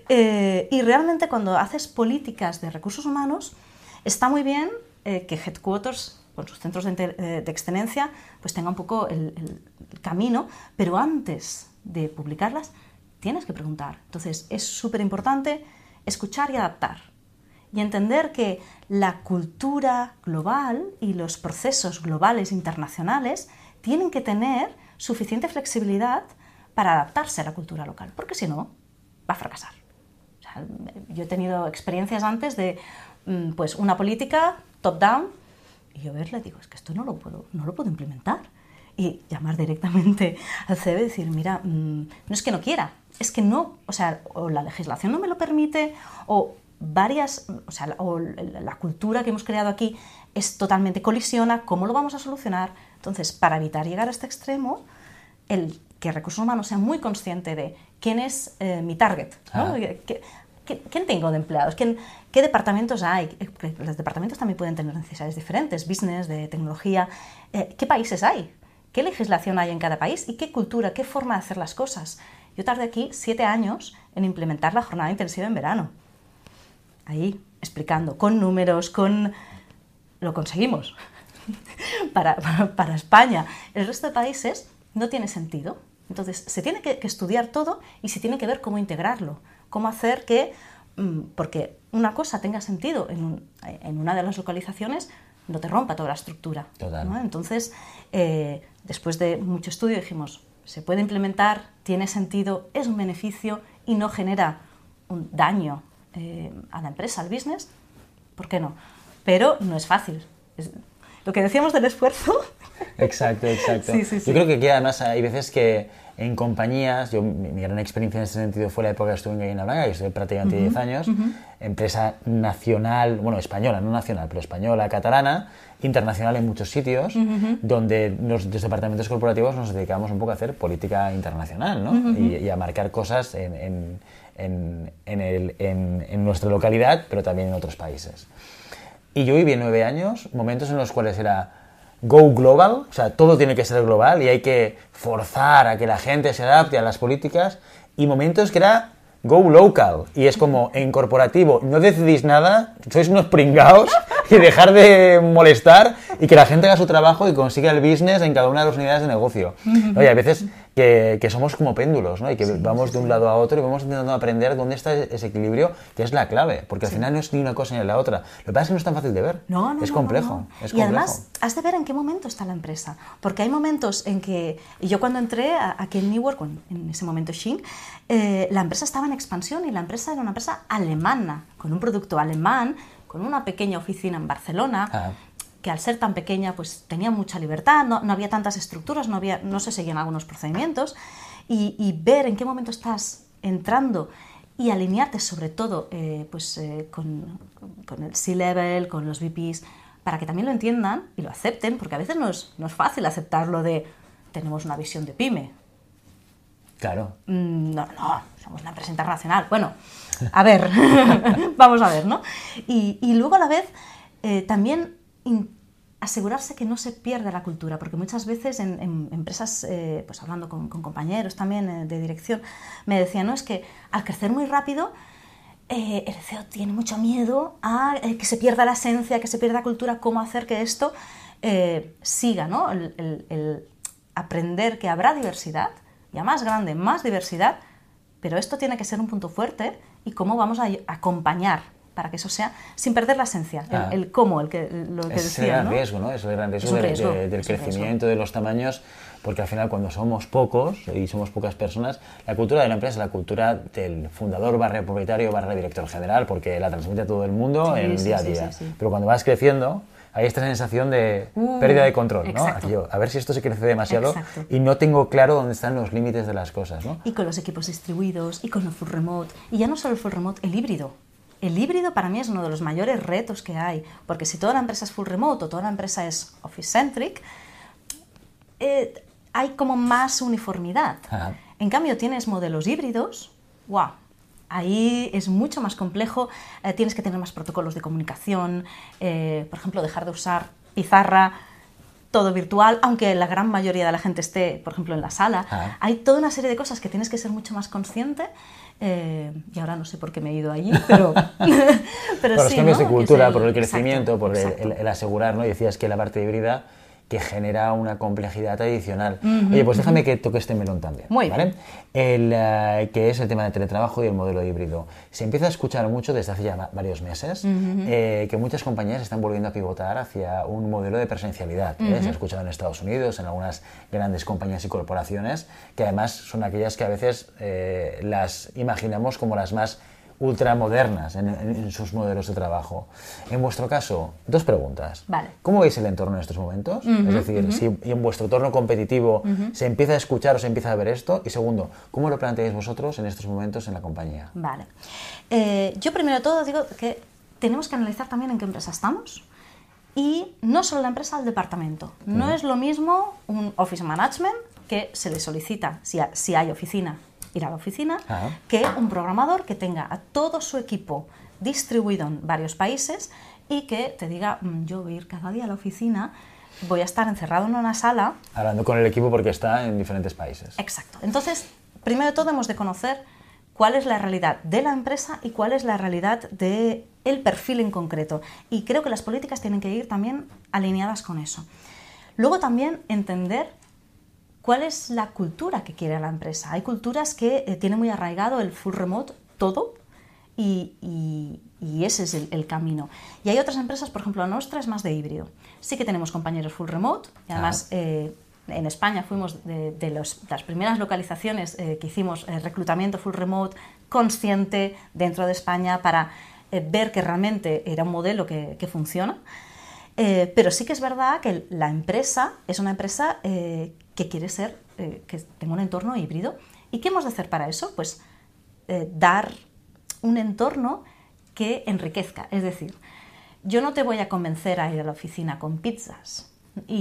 Eh, y realmente cuando haces políticas de recursos humanos, está muy bien eh, que Headquarters, con sus centros de, de, de excelencia, pues tenga un poco el, el, el camino, pero antes de publicarlas tienes que preguntar. Entonces es súper importante escuchar y adaptar y entender que la cultura global y los procesos globales internacionales tienen que tener suficiente flexibilidad para adaptarse a la cultura local, porque si no, va a fracasar. O sea, yo he tenido experiencias antes de pues, una política top-down y yo verla y digo, es que esto no lo puedo, no lo puedo implementar. Y llamar directamente al C E O y decir, mira, mmm, no es que no quiera, es que no, o sea, o la legislación no me lo permite, o varias, o sea, o la cultura que hemos creado aquí es totalmente colisiona, ¿cómo lo vamos a solucionar? Entonces, para evitar llegar a este extremo, el que Recursos Humanos sea muy consciente de quién es eh, mi target, ¿no? ¿Qué, qué, ¿Quién tengo de empleados? ¿Quién, ¿Qué departamentos hay? Los departamentos también pueden tener necesidades diferentes, business, de tecnología. Eh, ¿Qué países hay? ¿Qué legislación hay en cada país? ¿Y qué cultura, qué forma de hacer las cosas? Yo tardé aquí siete años en implementar la jornada intensiva en verano. Ahí, explicando, con números, con... Lo conseguimos. para, para, para España. El resto de países no tiene sentido. Entonces, se tiene que, que estudiar todo y se tiene que ver cómo integrarlo. Cómo hacer que... Porque una cosa tenga sentido en, un, en una de las localizaciones, no te rompa toda la estructura, ¿no? Entonces, eh, después de mucho estudio dijimos, se puede implementar, tiene sentido, es un beneficio y no genera un daño eh, a la empresa, al business, ¿por qué no? Pero no es fácil. Es, lo que decíamos del esfuerzo... Exacto, exacto. Sí, sí, sí. Yo creo que aquí además hay veces que en compañías, yo, mi, mi gran experiencia en ese sentido fue la época que estuve en Gallina Blanca, que estuve prácticamente uh-huh. diez años, uh-huh. empresa nacional, bueno, española, no nacional, pero española, catalana, internacional en muchos sitios, uh-huh. donde los, los departamentos corporativos nos dedicamos un poco a hacer política internacional, ¿no? Uh-huh. y, y a marcar cosas en, en, en, en, el, en, en nuestra localidad, pero también en otros países. Y yo viví nueve años, momentos en los cuales era go global, o sea, todo tiene que ser global y hay que forzar a que la gente se adapte a las políticas, y momentos que era go local, y es como en corporativo, no decidís nada, sois unos pringaos, y dejar de molestar y que la gente haga su trabajo y consiga el business en cada una de las unidades de negocio. ¿No? Y hay veces que, que somos como péndulos, ¿no? Y que sí, vamos sí, de un sí. lado a otro y vamos intentando aprender dónde está ese equilibrio, que es la clave, porque al sí. final no es ni una cosa ni la otra. Lo que pasa es que no es tan fácil de ver. No, no, es no, complejo. No, no. Es y complejo. Además, has de ver en qué momento está la empresa, porque hay momentos en que, y yo cuando entré aquí en Newark, en ese momento Xing, eh, la empresa estaba en expansión y la empresa era una empresa alemana, con un producto alemán, con una pequeña oficina en Barcelona, ah. que al ser tan pequeña pues tenía mucha libertad, no, no había tantas estructuras, no, había, no se seguían algunos procedimientos, y, y ver en qué momento estás entrando y alinearte sobre todo eh, pues, eh, con, con el C-Level, con los V Ps, para que también lo entiendan y lo acepten, porque a veces no es, no es fácil aceptarlo de tenemos una visión de pyme. Claro. No, no, somos una empresa internacional. Bueno, a ver, vamos a ver, ¿no? Y, y luego a la vez eh, también in, asegurarse que no se pierda la cultura, porque muchas veces en, en empresas, eh, pues hablando con, con compañeros también eh, de dirección, me decían, no, es que al crecer muy rápido eh, el C E O tiene mucho miedo a eh, que se pierda la esencia, que se pierda la cultura, cómo hacer que esto eh, siga, ¿no? El, el, el aprender que habrá diversidad, y a más grande, más diversidad, pero esto tiene que ser un punto fuerte, y cómo vamos a acompañar para que eso sea, sin perder la esencia, ah. el, el cómo, el que, lo que es decía, el gran ¿no? riesgo, ¿no? Es el gran riesgo, es de, riesgo de, del es crecimiento, riesgo. de los tamaños, porque al final cuando somos pocos y somos pocas personas, la cultura de la empresa es la cultura del fundador barra propietario barra director general, porque la transmite a todo el mundo sí, en el sí, día a día. Sí, sí, sí. Pero cuando vas creciendo, hay esta sensación de uh, pérdida de control, ¿no? Aquello, a ver si esto se crece demasiado exacto. Y no tengo claro dónde están los límites de las cosas, ¿no? Y con los equipos distribuidos, y con el full remote, y ya no solo el full remote, el híbrido. El híbrido para mí es uno de los mayores retos que hay, porque si toda la empresa es full remote o toda la empresa es office-centric, eh, hay como más uniformidad. Ajá. En cambio, tienes modelos híbridos, ¡wow! Ahí es mucho más complejo, eh, tienes que tener más protocolos de comunicación, eh, por ejemplo, dejar de usar pizarra, todo virtual, aunque la gran mayoría de la gente esté, por ejemplo, en la sala. Ah. Hay toda una serie de cosas que tienes que ser mucho más consciente, eh, y ahora no sé por qué me he ido allí, pero, pero por sí, los cambios ¿no? de cultura, el, por el crecimiento, exacto, por el, exacto. el, el asegurar, ¿no? Y decías que la parte híbrida que genera una complejidad adicional. Uh-huh, Oye, pues déjame uh-huh. que toque este melón también, Muy ¿vale? bien. El, uh, que es el tema del teletrabajo y el modelo híbrido. Se empieza a escuchar mucho desde hace ya varios meses uh-huh. eh, que muchas compañías están volviendo a pivotar hacia un modelo de presencialidad. Uh-huh. ¿eh? Se ha escuchado en Estados Unidos, en algunas grandes compañías y corporaciones, que además son aquellas que a veces eh, las imaginamos como las más ultramodernas en, en, en sus modelos de trabajo. En vuestro caso, dos preguntas. Vale. ¿Cómo veis el entorno en estos momentos? Uh-huh, es decir, uh-huh. si en vuestro entorno competitivo uh-huh. se empieza a escuchar o se empieza a ver esto. Y segundo, ¿cómo lo planteáis vosotros en estos momentos en la compañía? Vale. Eh, yo primero de todo digo que tenemos que analizar también en qué empresa estamos. Y no solo la empresa, el departamento. No uh-huh. es lo mismo un office management que se le solicita, si, ha, si hay oficina, ir a la oficina, Ajá. que un programador que tenga a todo su equipo distribuido en varios países y que te diga, yo voy a ir cada día a la oficina, voy a estar encerrado en una sala. Hablando con el equipo porque está en diferentes países. Exacto. Entonces, primero de todo hemos de conocer cuál es la realidad de la empresa y cuál es la realidad del perfil en concreto. Y creo que las políticas tienen que ir también alineadas con eso. Luego también entender ¿cuál es la cultura que quiere la empresa? Hay culturas que eh, tienen muy arraigado el full remote todo y, y, y ese es el, el camino. Y hay otras empresas, por ejemplo, la nuestra es más de híbrido. Sí que tenemos compañeros full remote y además ah. eh, en España fuimos de, de los, las primeras localizaciones eh, que hicimos eh, reclutamiento full remote consciente dentro de España para eh, ver que realmente era un modelo que, que funciona. Eh, pero sí que es verdad que la empresa es una empresa eh, que quiere ser, eh, que tenga un entorno híbrido. ¿Y qué hemos de hacer para eso? Pues eh, dar un entorno que enriquezca. Es decir, yo no te voy a convencer a ir a la oficina con pizzas.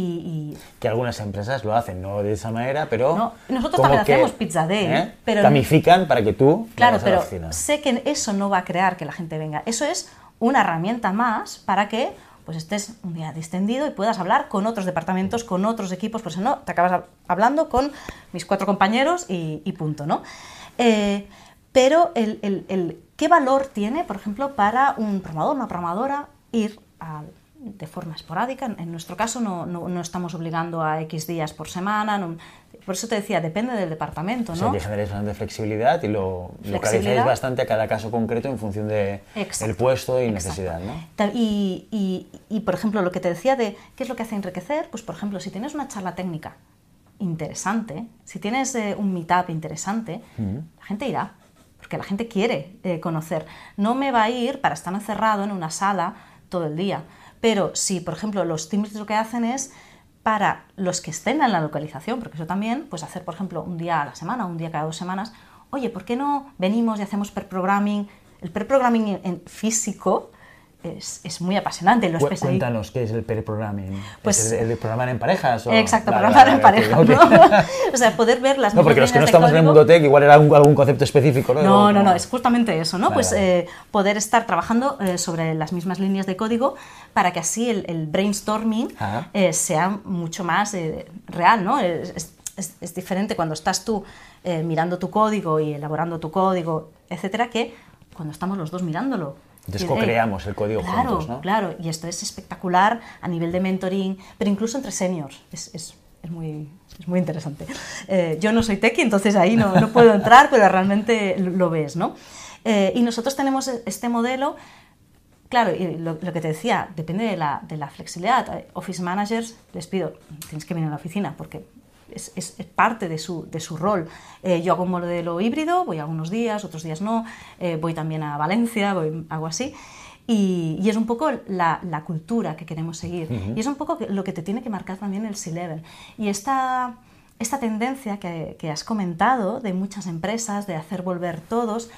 Y, y... Que algunas empresas lo hacen, no de esa manera, pero... No, nosotros también que, hacemos Pizza Day, ¿eh? pero... Gamifican para que tú Claro, vayas a pero la oficina. sé que eso no va a crear que la gente venga. Eso es una herramienta más para que pues, estés un día distendido y puedas hablar con otros departamentos, con otros equipos, pues no, te acabas hablando con mis cuatro compañeros y, y punto, ¿no? Eh, pero el, el, el, ¿qué valor tiene, por ejemplo, para un programador, una programadora, ir a... de forma esporádica? En nuestro caso no, no, no estamos obligando a X días por semana, no, por eso te decía, depende del departamento, ¿no? O sea, que generéis bastante flexibilidad y lo localizáis bastante a cada caso concreto en función del de puesto y Exacto. necesidad, ¿no? Y, y, y, por ejemplo, lo que te decía de qué es lo que hace enriquecer, pues, por ejemplo, si tienes una charla técnica interesante, si tienes eh, un meetup interesante, uh-huh. la gente irá, porque la gente quiere eh, conocer. No me va a ir para estar encerrado en una sala todo el día. Pero si, por ejemplo, los teams lo que hacen es para los que estén en la localización, porque eso también, pues hacer, por ejemplo, un día a la semana, un día cada dos semanas, oye, ¿por qué no venimos y hacemos pair programming? El pair programming en físico es, es muy apasionante. Los Cuéntanos, ¿qué es el pair programming? Pues, ¿Es el, el programar en parejas? O... Exacto, vale, programar vale, en parejas, okay, ¿no? okay. O sea, poder ver las No, porque los que no estamos en el mundo tech, igual era algún, algún concepto específico, ¿no? No, no, no, es justamente eso, ¿no? Vale, pues vale. Eh, poder estar trabajando eh, sobre las mismas líneas de código para que así el, el brainstorming eh, sea mucho más eh, real, ¿no? Es, es, es diferente cuando estás tú eh, mirando tu código y elaborando tu código, etcétera, que cuando estamos los dos mirándolo. Entonces co-creamos el código claro, juntos, ¿no? Claro, y esto es espectacular a nivel de mentoring, pero incluso entre seniors. Es, es, es, muy, es muy interesante. Eh, yo no soy techie, entonces ahí no, no puedo entrar, pero realmente lo, lo ves, ¿no? Eh, y nosotros tenemos este modelo, claro, y lo, lo que te decía, depende de la, de la flexibilidad. Office managers, les pido, tienes que venir a la oficina, porque... Es, es, es parte de su, de su rol. Eh, yo hago un modelo híbrido, voy algunos días, otros días no, eh, voy también a Valencia, voy, hago así, y, y es un poco la, la cultura que queremos seguir. Uh-huh. Y es un poco lo que te tiene que marcar también el C-Level. Y esta, esta tendencia que, que has comentado de muchas empresas, de hacer volver todos,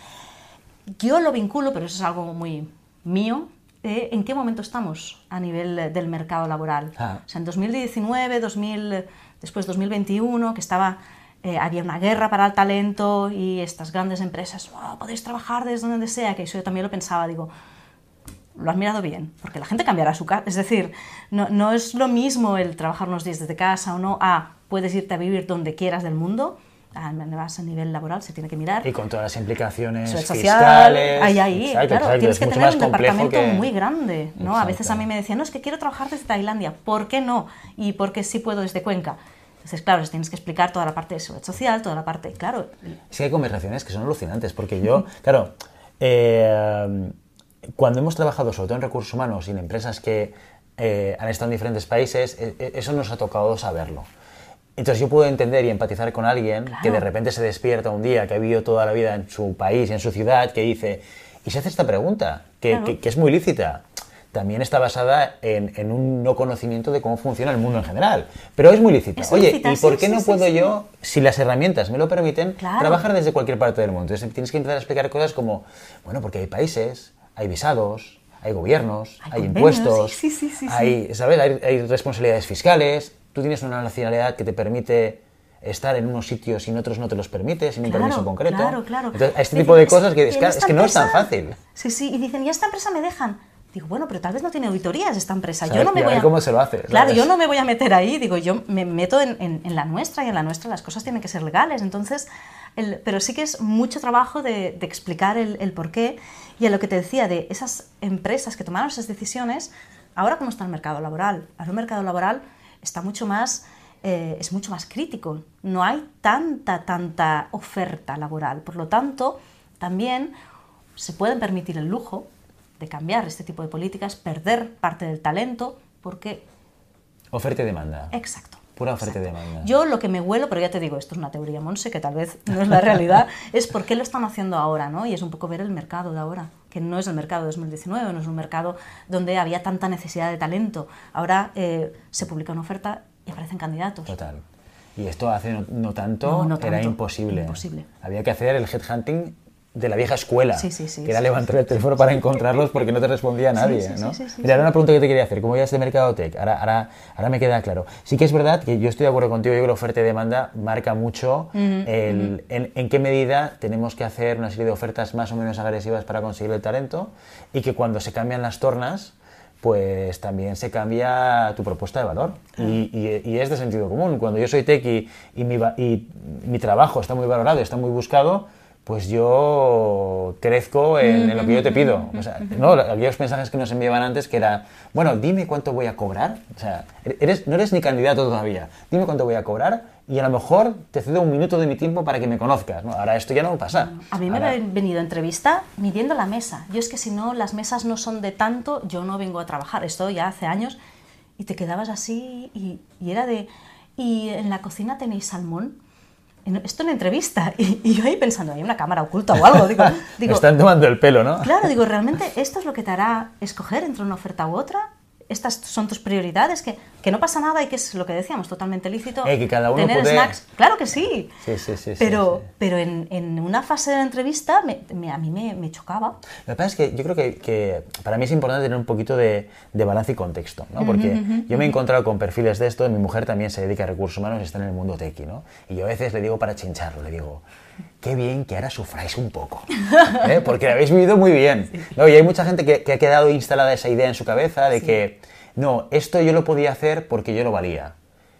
yo lo vinculo, pero eso es algo muy mío, eh, ¿en qué momento estamos a nivel del mercado laboral? Ah. O sea, en dos mil diecinueve, dos mil... Después dos mil veintiuno, que estaba, eh, había una guerra para el talento y estas grandes empresas, oh, podéis trabajar desde donde sea, que eso yo también lo pensaba, digo, lo has mirado bien, porque la gente cambiará su casa, es decir, no, no es lo mismo el trabajar unos días desde casa o no, a puedes irte a vivir donde quieras del mundo, a nivel laboral se tiene que mirar. Y con todas las implicaciones social, fiscales. Ahí, ahí, exacto, claro, exacto, tienes que tener un departamento que... muy grande, ¿no? A veces a mí me decían, no, es que quiero trabajar desde Tailandia, ¿por qué no? Y ¿por qué sí puedo desde Cuenca? Entonces, claro, les tienes que explicar toda la parte de seguridad social, toda la parte, claro. Es que hay conversaciones que son alucinantes, porque yo, claro, eh, cuando hemos trabajado sobre todo en recursos humanos y en empresas que eh, han estado en diferentes países, eh, eso nos ha tocado saberlo. Entonces yo puedo entender y empatizar con alguien claro. que de repente se despierta un día, que ha vivido toda la vida en su país, en su ciudad, que dice, y se hace esta pregunta, que, claro. que, que es muy lícita. También está basada en, en un no conocimiento de cómo funciona el mundo en general. Pero es muy lícita. Es Oye, lícita, ¿y por qué sí, no sí, puedo sí, yo, sí. si las herramientas me lo permiten, claro. trabajar desde cualquier parte del mundo? Entonces tienes que empezar a explicar cosas como, bueno, porque hay países, hay visados, hay gobiernos, hay, hay impuestos, sí, sí, sí, sí, hay, ¿sabes? Hay, hay responsabilidades fiscales, tú tienes una nacionalidad que te permite estar en unos sitios y en otros no te los permite, sin un claro, permiso concreto. Claro, claro. Entonces, este dicen, tipo de cosas que es, es, es que no empresa, es tan fácil. Sí, sí, y dicen, ¿y a esta empresa me dejan? Digo, bueno, pero tal vez no tiene auditorías esta empresa. ¿Sabes? Yo no me y a voy ver a... cómo se lo hace. Claro, ¿sabes? yo no me voy a meter ahí. Digo, yo me meto en, en, en la nuestra y en la nuestra las cosas tienen que ser legales. Entonces, el, pero sí que es mucho trabajo de, de explicar el, el porqué. Y a lo que te decía de esas empresas que tomaron esas decisiones, ahora cómo está el mercado laboral. Ahora el mercado laboral está mucho más... Eh, es mucho más crítico. No hay tanta, tanta oferta laboral. Por lo tanto, también se pueden permitir el lujo de cambiar este tipo de políticas, perder parte del talento, porque... Oferta y demanda. Exacto. Pura oferta exacto. y demanda. Yo lo que me huelo, pero ya te digo, esto es una teoría, Monse, que tal vez no es la realidad, es por qué lo están haciendo ahora, ¿no? Y es un poco ver el mercado de ahora, que no es el mercado de dos mil diecinueve, no es un mercado donde había tanta necesidad de talento. Ahora eh, se publica una oferta y aparecen candidatos. Total. Y esto hace no, no, tanto, no, no tanto, era imposible. imposible. Había que hacer el headhunting de la vieja escuela, sí, sí, sí, que era sí, levantar sí, el teléfono sí, para sí. encontrarlos porque no te respondía nadie, sí, sí, ¿no? sí, sí, sí, Mira, sí. ahora una pregunta que te quería hacer, ¿cómo ya es de Mercadotec? Ahora, ahora, ahora me queda claro. Sí que es verdad que yo estoy de acuerdo contigo, yo creo que la oferta y demanda marca mucho uh-huh, el, uh-huh. en, en qué medida tenemos que hacer una serie de ofertas más o menos agresivas para conseguir el talento y que cuando se cambian las tornas, pues también se cambia tu propuesta de valor. Uh-huh. Y, y, y es de sentido común. Cuando yo soy tequi y mi, y mi trabajo está muy valorado, está muy buscado, pues yo crezco en, en lo que yo te pido. O sea, ¿no? Aquellos mensajes que nos enviaban antes que era, bueno, dime cuánto voy a cobrar. O sea, eres, no eres ni candidato todavía. Dime cuánto voy a cobrar y a lo mejor te cedo un minuto de mi tiempo para que me conozcas, ¿no? Ahora esto ya no pasa. A mí me Ahora... han venido a entrevista midiendo la mesa. Yo es que si no, las mesas no son de tanto, yo no vengo a trabajar. Esto ya hace años. Y te quedabas así y, y era de... ¿Y en la cocina tenéis salmón? Esto en entrevista, y, y yo ahí pensando, hay una cámara oculta o algo, digo, digo... Me están tomando el pelo, ¿no? Claro, digo, ¿realmente esto es lo que te hará escoger entre una oferta u otra? ¿Estas son tus prioridades? Que, que no pasa nada y que es lo que decíamos, totalmente lícito eh, que cada uno tener puede... snacks. Claro que sí, sí, sí, sí pero, sí, sí. pero en, en una fase de la entrevista me, me, a mí me, me chocaba. Lo que pasa es que yo creo que, que para mí es importante tener un poquito de, de balance y contexto, ¿no? Porque uh-huh, uh-huh, yo me he encontrado con perfiles de esto, mi mujer también se dedica a recursos humanos y está en el mundo tequi, ¿no? Y yo a veces le digo para chincharlo, le digo... Qué bien que ahora sufráis un poco, ¿eh? Porque lo habéis vivido muy bien, sí. ¿No? Y hay mucha gente que, que ha quedado instalada esa idea en su cabeza de sí. que no, esto yo lo podía hacer porque yo lo valía.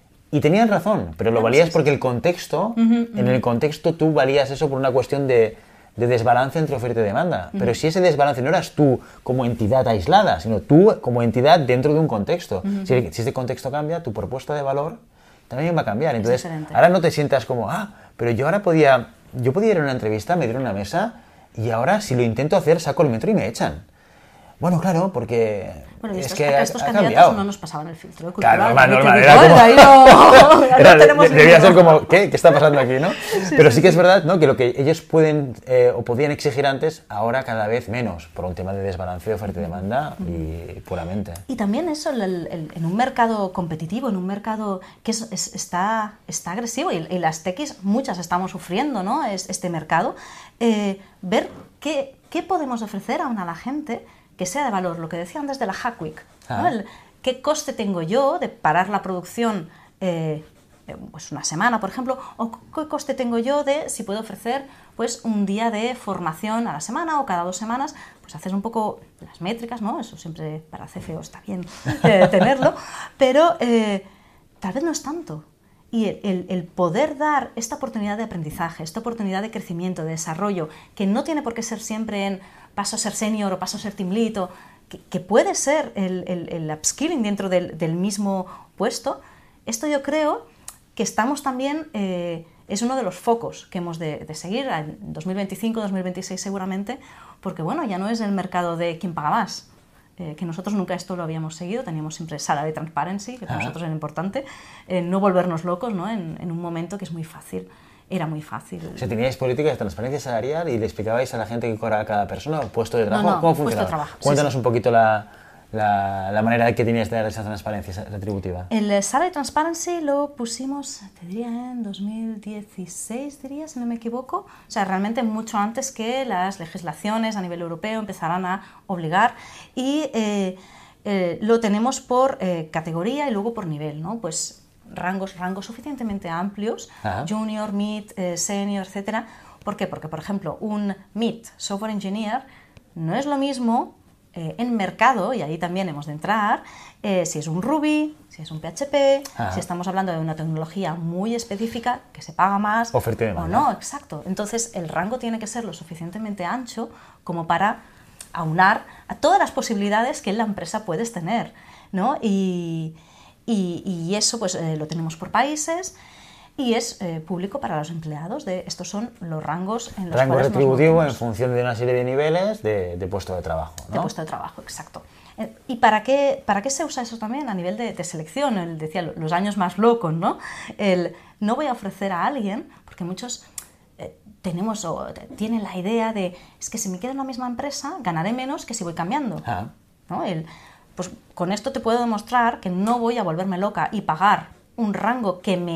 Y tenían razón, pero lo valías porque el contexto, uh-huh, uh-huh. en el contexto tú valías eso por una cuestión de, de desbalance entre oferta y demanda. Uh-huh. Pero si ese desbalance no eras tú como entidad aislada, sino tú como entidad dentro de un contexto. Uh-huh. Si, si ese contexto cambia, tu propuesta de valor también va a cambiar. Entonces, ahora no te sientas como, ah, pero yo ahora podía... Yo podía ir a una entrevista, me dieron una mesa y ahora si lo intento hacer saco el metro y me echan. Bueno, claro, porque bueno, y es estos, que ha, estos ha candidatos cambiado. No nos pasaban el filtro cultural. Claro, normal, normal. Digo, Era como... ahí no, era, no tenemos debía ser como, ¿qué? ¿Qué está pasando aquí, no? Sí, Pero sí, sí que sí. es verdad, ¿no? Que lo que ellos pueden eh, o podían exigir antes, ahora cada vez menos, por un tema de desbalance de oferta y demanda y puramente. Y también eso, el, el, en un mercado competitivo, en un mercado que es, es, está, está agresivo, y, y las tequis, muchas estamos sufriendo, ¿no? Es, este mercado, eh, ver qué, qué podemos ofrecer aún a la gente que sea de valor, lo que decía antes de la Hack Week, ¿no? El, ¿qué coste tengo yo de parar la producción eh, pues una semana, por ejemplo? ¿O qué coste tengo yo de si puedo ofrecer pues un día de formación a la semana o cada dos semanas? Pues haces un poco las métricas, ¿no? Eso siempre para C F O está bien eh, tenerlo, pero eh, tal vez no es tanto. Y el, el, el poder dar esta oportunidad de aprendizaje, esta oportunidad de crecimiento, de desarrollo, que no tiene por qué ser siempre en paso a ser senior o paso a ser team lead, o que, que puede ser el, el, el upskilling dentro del, del mismo puesto, esto yo creo que estamos también, eh, es uno de los focos que hemos de, de seguir en dos mil veinticinco, dos mil veintiséis seguramente, porque bueno, ya no es el mercado de quién paga más. Eh, que nosotros nunca esto lo habíamos seguido, teníamos siempre salary transparency, que para ah. nosotros era importante, eh, no volvernos locos, ¿no? En, en un momento que es muy fácil, era muy fácil. O sea, teníais políticas de transparencia salarial y le explicabais a la gente qué cobraba cada persona, puesto de trabajo, no, no, ¿cómo funcionaba? Puesto de trabajo. Cuéntanos sí, sí. un poquito la, la, la manera que tenías de dar esa transparencia retributiva. El salary transparency lo pusimos, te diría, en dos mil dieciséis, diría, si no me equivoco. O sea, realmente mucho antes que las legislaciones a nivel europeo empezaran a obligar. Y eh, eh, lo tenemos por eh, categoría y luego por nivel, ¿no? Pues rangos, rangos suficientemente amplios, Ajá. junior, mid, eh, senior, etcétera. ¿Por qué? Porque, por ejemplo, un mid software engineer no es lo mismo eh, en mercado, y ahí también hemos de entrar, eh, si es un Ruby, si es un P H P, Ajá. si estamos hablando de una tecnología muy específica que se paga más Oferta y demanda. o no, exacto. Entonces, el rango tiene que ser lo suficientemente ancho como para aunar a todas las posibilidades que en la empresa puedes tener, ¿no? Y, y, y eso pues eh, lo tenemos por países y es eh, público para los empleados. De, estos son los rangos en los Rango cuales retributivo en función de una serie de niveles de, de puesto de trabajo, ¿no? De puesto de trabajo, exacto. ¿Y para qué, para qué se usa eso también a nivel de, de selección? El, decía, los años más locos, ¿no? El, no voy a ofrecer a alguien, porque muchos eh, tenemos o tienen la idea de, es que si me quedo en la misma empresa, ganaré menos que si voy cambiando, ah. ¿no? El, pues con esto te puedo demostrar que no voy a volverme loca y pagar un rango que me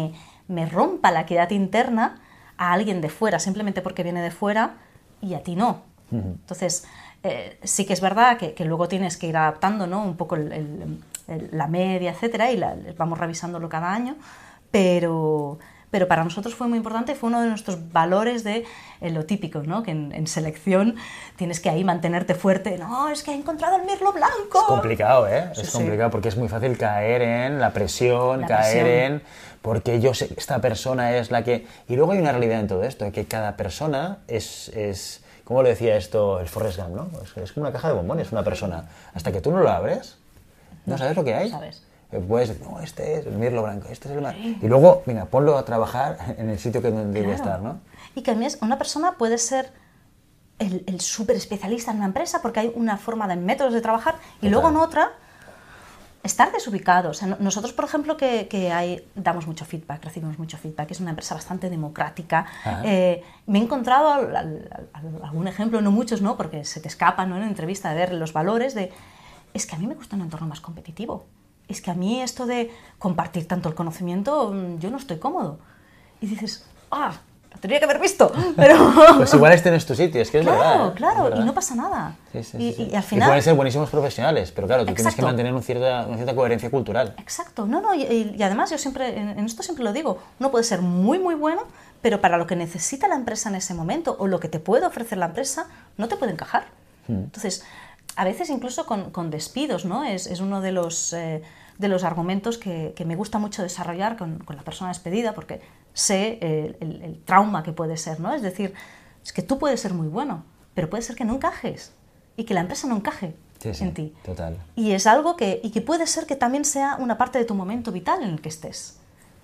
me rompa la equidad interna a alguien de fuera, simplemente porque viene de fuera y a ti no. Uh-huh. Entonces, eh, sí que es verdad que, que luego tienes que ir adaptando, ¿no? Un poco el, el, el, la media, etcétera, y la, vamos revisándolo cada año, pero... pero para nosotros fue muy importante, fue uno de nuestros valores de eh, lo típico, ¿no? Que en, en selección tienes que ahí mantenerte fuerte. No, es que he encontrado el mirlo blanco. Es complicado, ¿eh? Sí, es sí. complicado porque es muy fácil caer en la presión, la caer presión. en... Porque yo sé que esta persona es la que... Y luego hay una realidad en todo esto, que cada persona es... es ¿cómo lo decía esto el Forrest Gump, no? Es, es como una caja de bombones, una persona. Hasta que tú no lo abres, no, no sabes lo que hay. No sabes. Pues, no, este es el mirlo blanco, este es el mar. Sí. Y luego, venga, ponlo a trabajar en el sitio que donde debe claro. estar, ¿no? Y que a mí es, una persona puede ser el, el súper especialista en una empresa porque hay una forma de métodos de trabajar y Total. luego en otra estar desubicado. O sea, no, nosotros, por ejemplo, que, que hay, damos mucho feedback, recibimos mucho feedback, es una empresa bastante democrática. Eh, me he encontrado al, al, al, algún ejemplo, no muchos, ¿no? Porque se te escapa, ¿no? En una entrevista de ver los valores de... Es que a mí me gusta un entorno más competitivo. Es que a mí esto de compartir tanto el conocimiento, yo no estoy cómodo. Y dices, ah, lo tendría que haber visto, pero... Pues igual este no es tu sitio, es que es claro, verdad. Claro, ¿eh? claro, y no pasa nada. Sí, sí, y, sí. y al final... Y pueden ser buenísimos profesionales, pero claro, tú Exacto. tienes que mantener un cierta, una cierta coherencia cultural. Exacto, no, no, y, y además yo siempre, en, en esto siempre lo digo, uno puede ser muy, muy bueno, pero para lo que necesita la empresa en ese momento, o lo que te puede ofrecer la empresa, no te puede encajar. Hmm. Entonces, a veces incluso con, con despidos, ¿no? Es, es uno de los... Eh, de los argumentos que, que me gusta mucho desarrollar con, con la persona despedida, porque sé el, el, el trauma que puede ser, ¿no? Es decir, es que tú puedes ser muy bueno, pero puede ser que no encajes y que la empresa no encaje sí, sí, en ti. Total. Y es algo que, y que puede ser que también sea una parte de tu momento vital en el que estés.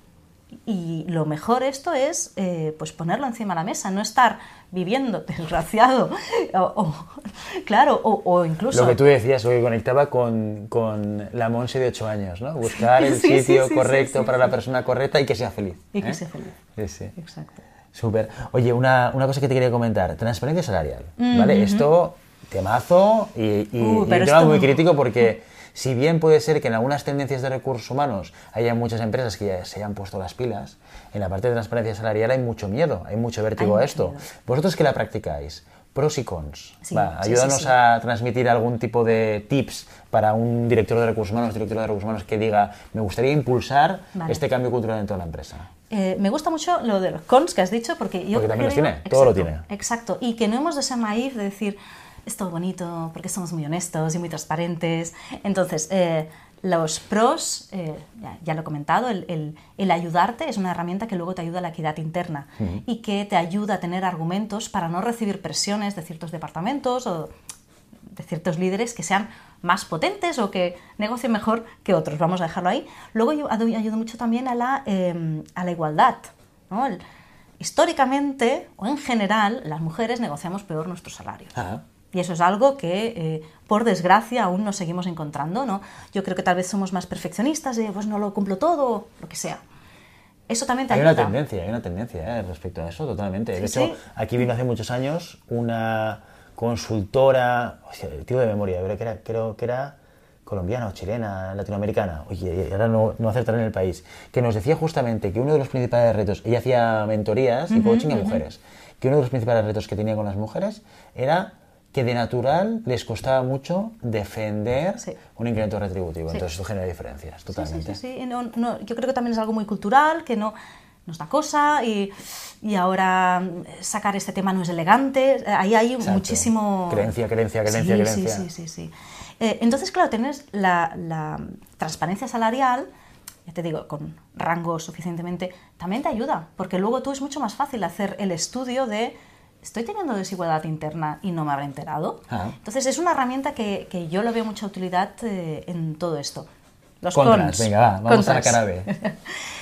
Y lo mejor esto es eh, pues ponerlo encima de la mesa, no estar viviendo desgraciado, o, o, claro, o, o incluso... Lo que tú decías, lo que conectaba con, con la Monse de ocho años, ¿no? Buscar el sí, sitio sí, sí, correcto sí, sí, para sí. la persona correcta y que sea feliz. Y que ¿eh? sea feliz. Sí, sí. Exacto. Súper. Oye, una, una cosa que te quería comentar, transparencia salarial, Mm-hmm. ¿vale? Esto, temazo y, y, uh, y un tema esto... muy crítico porque... Si bien puede ser que en algunas tendencias de recursos humanos haya muchas empresas que ya se hayan puesto las pilas, en la parte de transparencia salarial hay mucho miedo, hay mucho vértigo hay a esto. Miedo. ¿Vosotros qué la practicáis? Pros y cons. Sí, Va, sí, ayúdanos sí, sí. a transmitir algún tipo de tips para un director de recursos humanos, directora de recursos humanos que diga, me gustaría impulsar vale. este cambio cultural dentro de la empresa. Eh, me gusta mucho lo de los cons que has dicho, porque yo porque también creo, los tiene, exacto, todo lo tiene. Exacto, y que no hemos de ser naif de decir, es todo bonito, porque somos muy honestos y muy transparentes. Entonces, eh, los pros, eh, ya, ya lo he comentado, el, el, el ayudarte es una herramienta que luego te ayuda a la equidad interna uh-huh. y que te ayuda a tener argumentos para no recibir presiones de ciertos departamentos o de ciertos líderes que sean más potentes o que negocien mejor que otros. Vamos a dejarlo ahí. Luego yo ayudo mucho también a la, eh, a la igualdad, ¿no? El, históricamente o en general las mujeres negociamos peor nuestros salarios. Uh-huh. Y eso es algo que, eh, por desgracia, aún nos seguimos encontrando, ¿no? Yo creo que tal vez somos más perfeccionistas, de pues no lo cumplo todo, lo que sea. Eso también te hay ayuda. Una tendencia, hay una tendencia ¿eh? respecto a eso, totalmente. Sí, de hecho, sí. aquí vino hace muchos años una consultora, o sea, tiro de memoria, creo que era, creo que era colombiana o chilena, latinoamericana, oye, ahora no, no acertar en el país, que nos decía justamente que uno de los principales retos, ella hacía mentorías y uh-huh, coaching a uh-huh. mujeres, que uno de los principales retos que tenía con las mujeres era que de natural les costaba mucho defender sí. un incremento retributivo. Sí. Entonces esto genera diferencias, totalmente. Sí, sí, sí. sí. No, no, yo creo que también es algo muy cultural, que no nos da cosa y, y ahora sacar este tema no es elegante. Ahí hay Exacto. muchísimo... Creencia, creencia, creencia, sí, creencia. Sí, sí, sí. sí. Eh, entonces, claro, tienes la, la transparencia salarial, ya te digo, con rango suficientemente, también te ayuda, porque luego tú es mucho más fácil hacer el estudio de ¿estoy teniendo desigualdad interna y no me habré enterado? Ah. Entonces es una herramienta que, que yo le veo mucha utilidad eh, en todo esto. Los Contras, cons. venga, va, vamos Contras. a la cara B.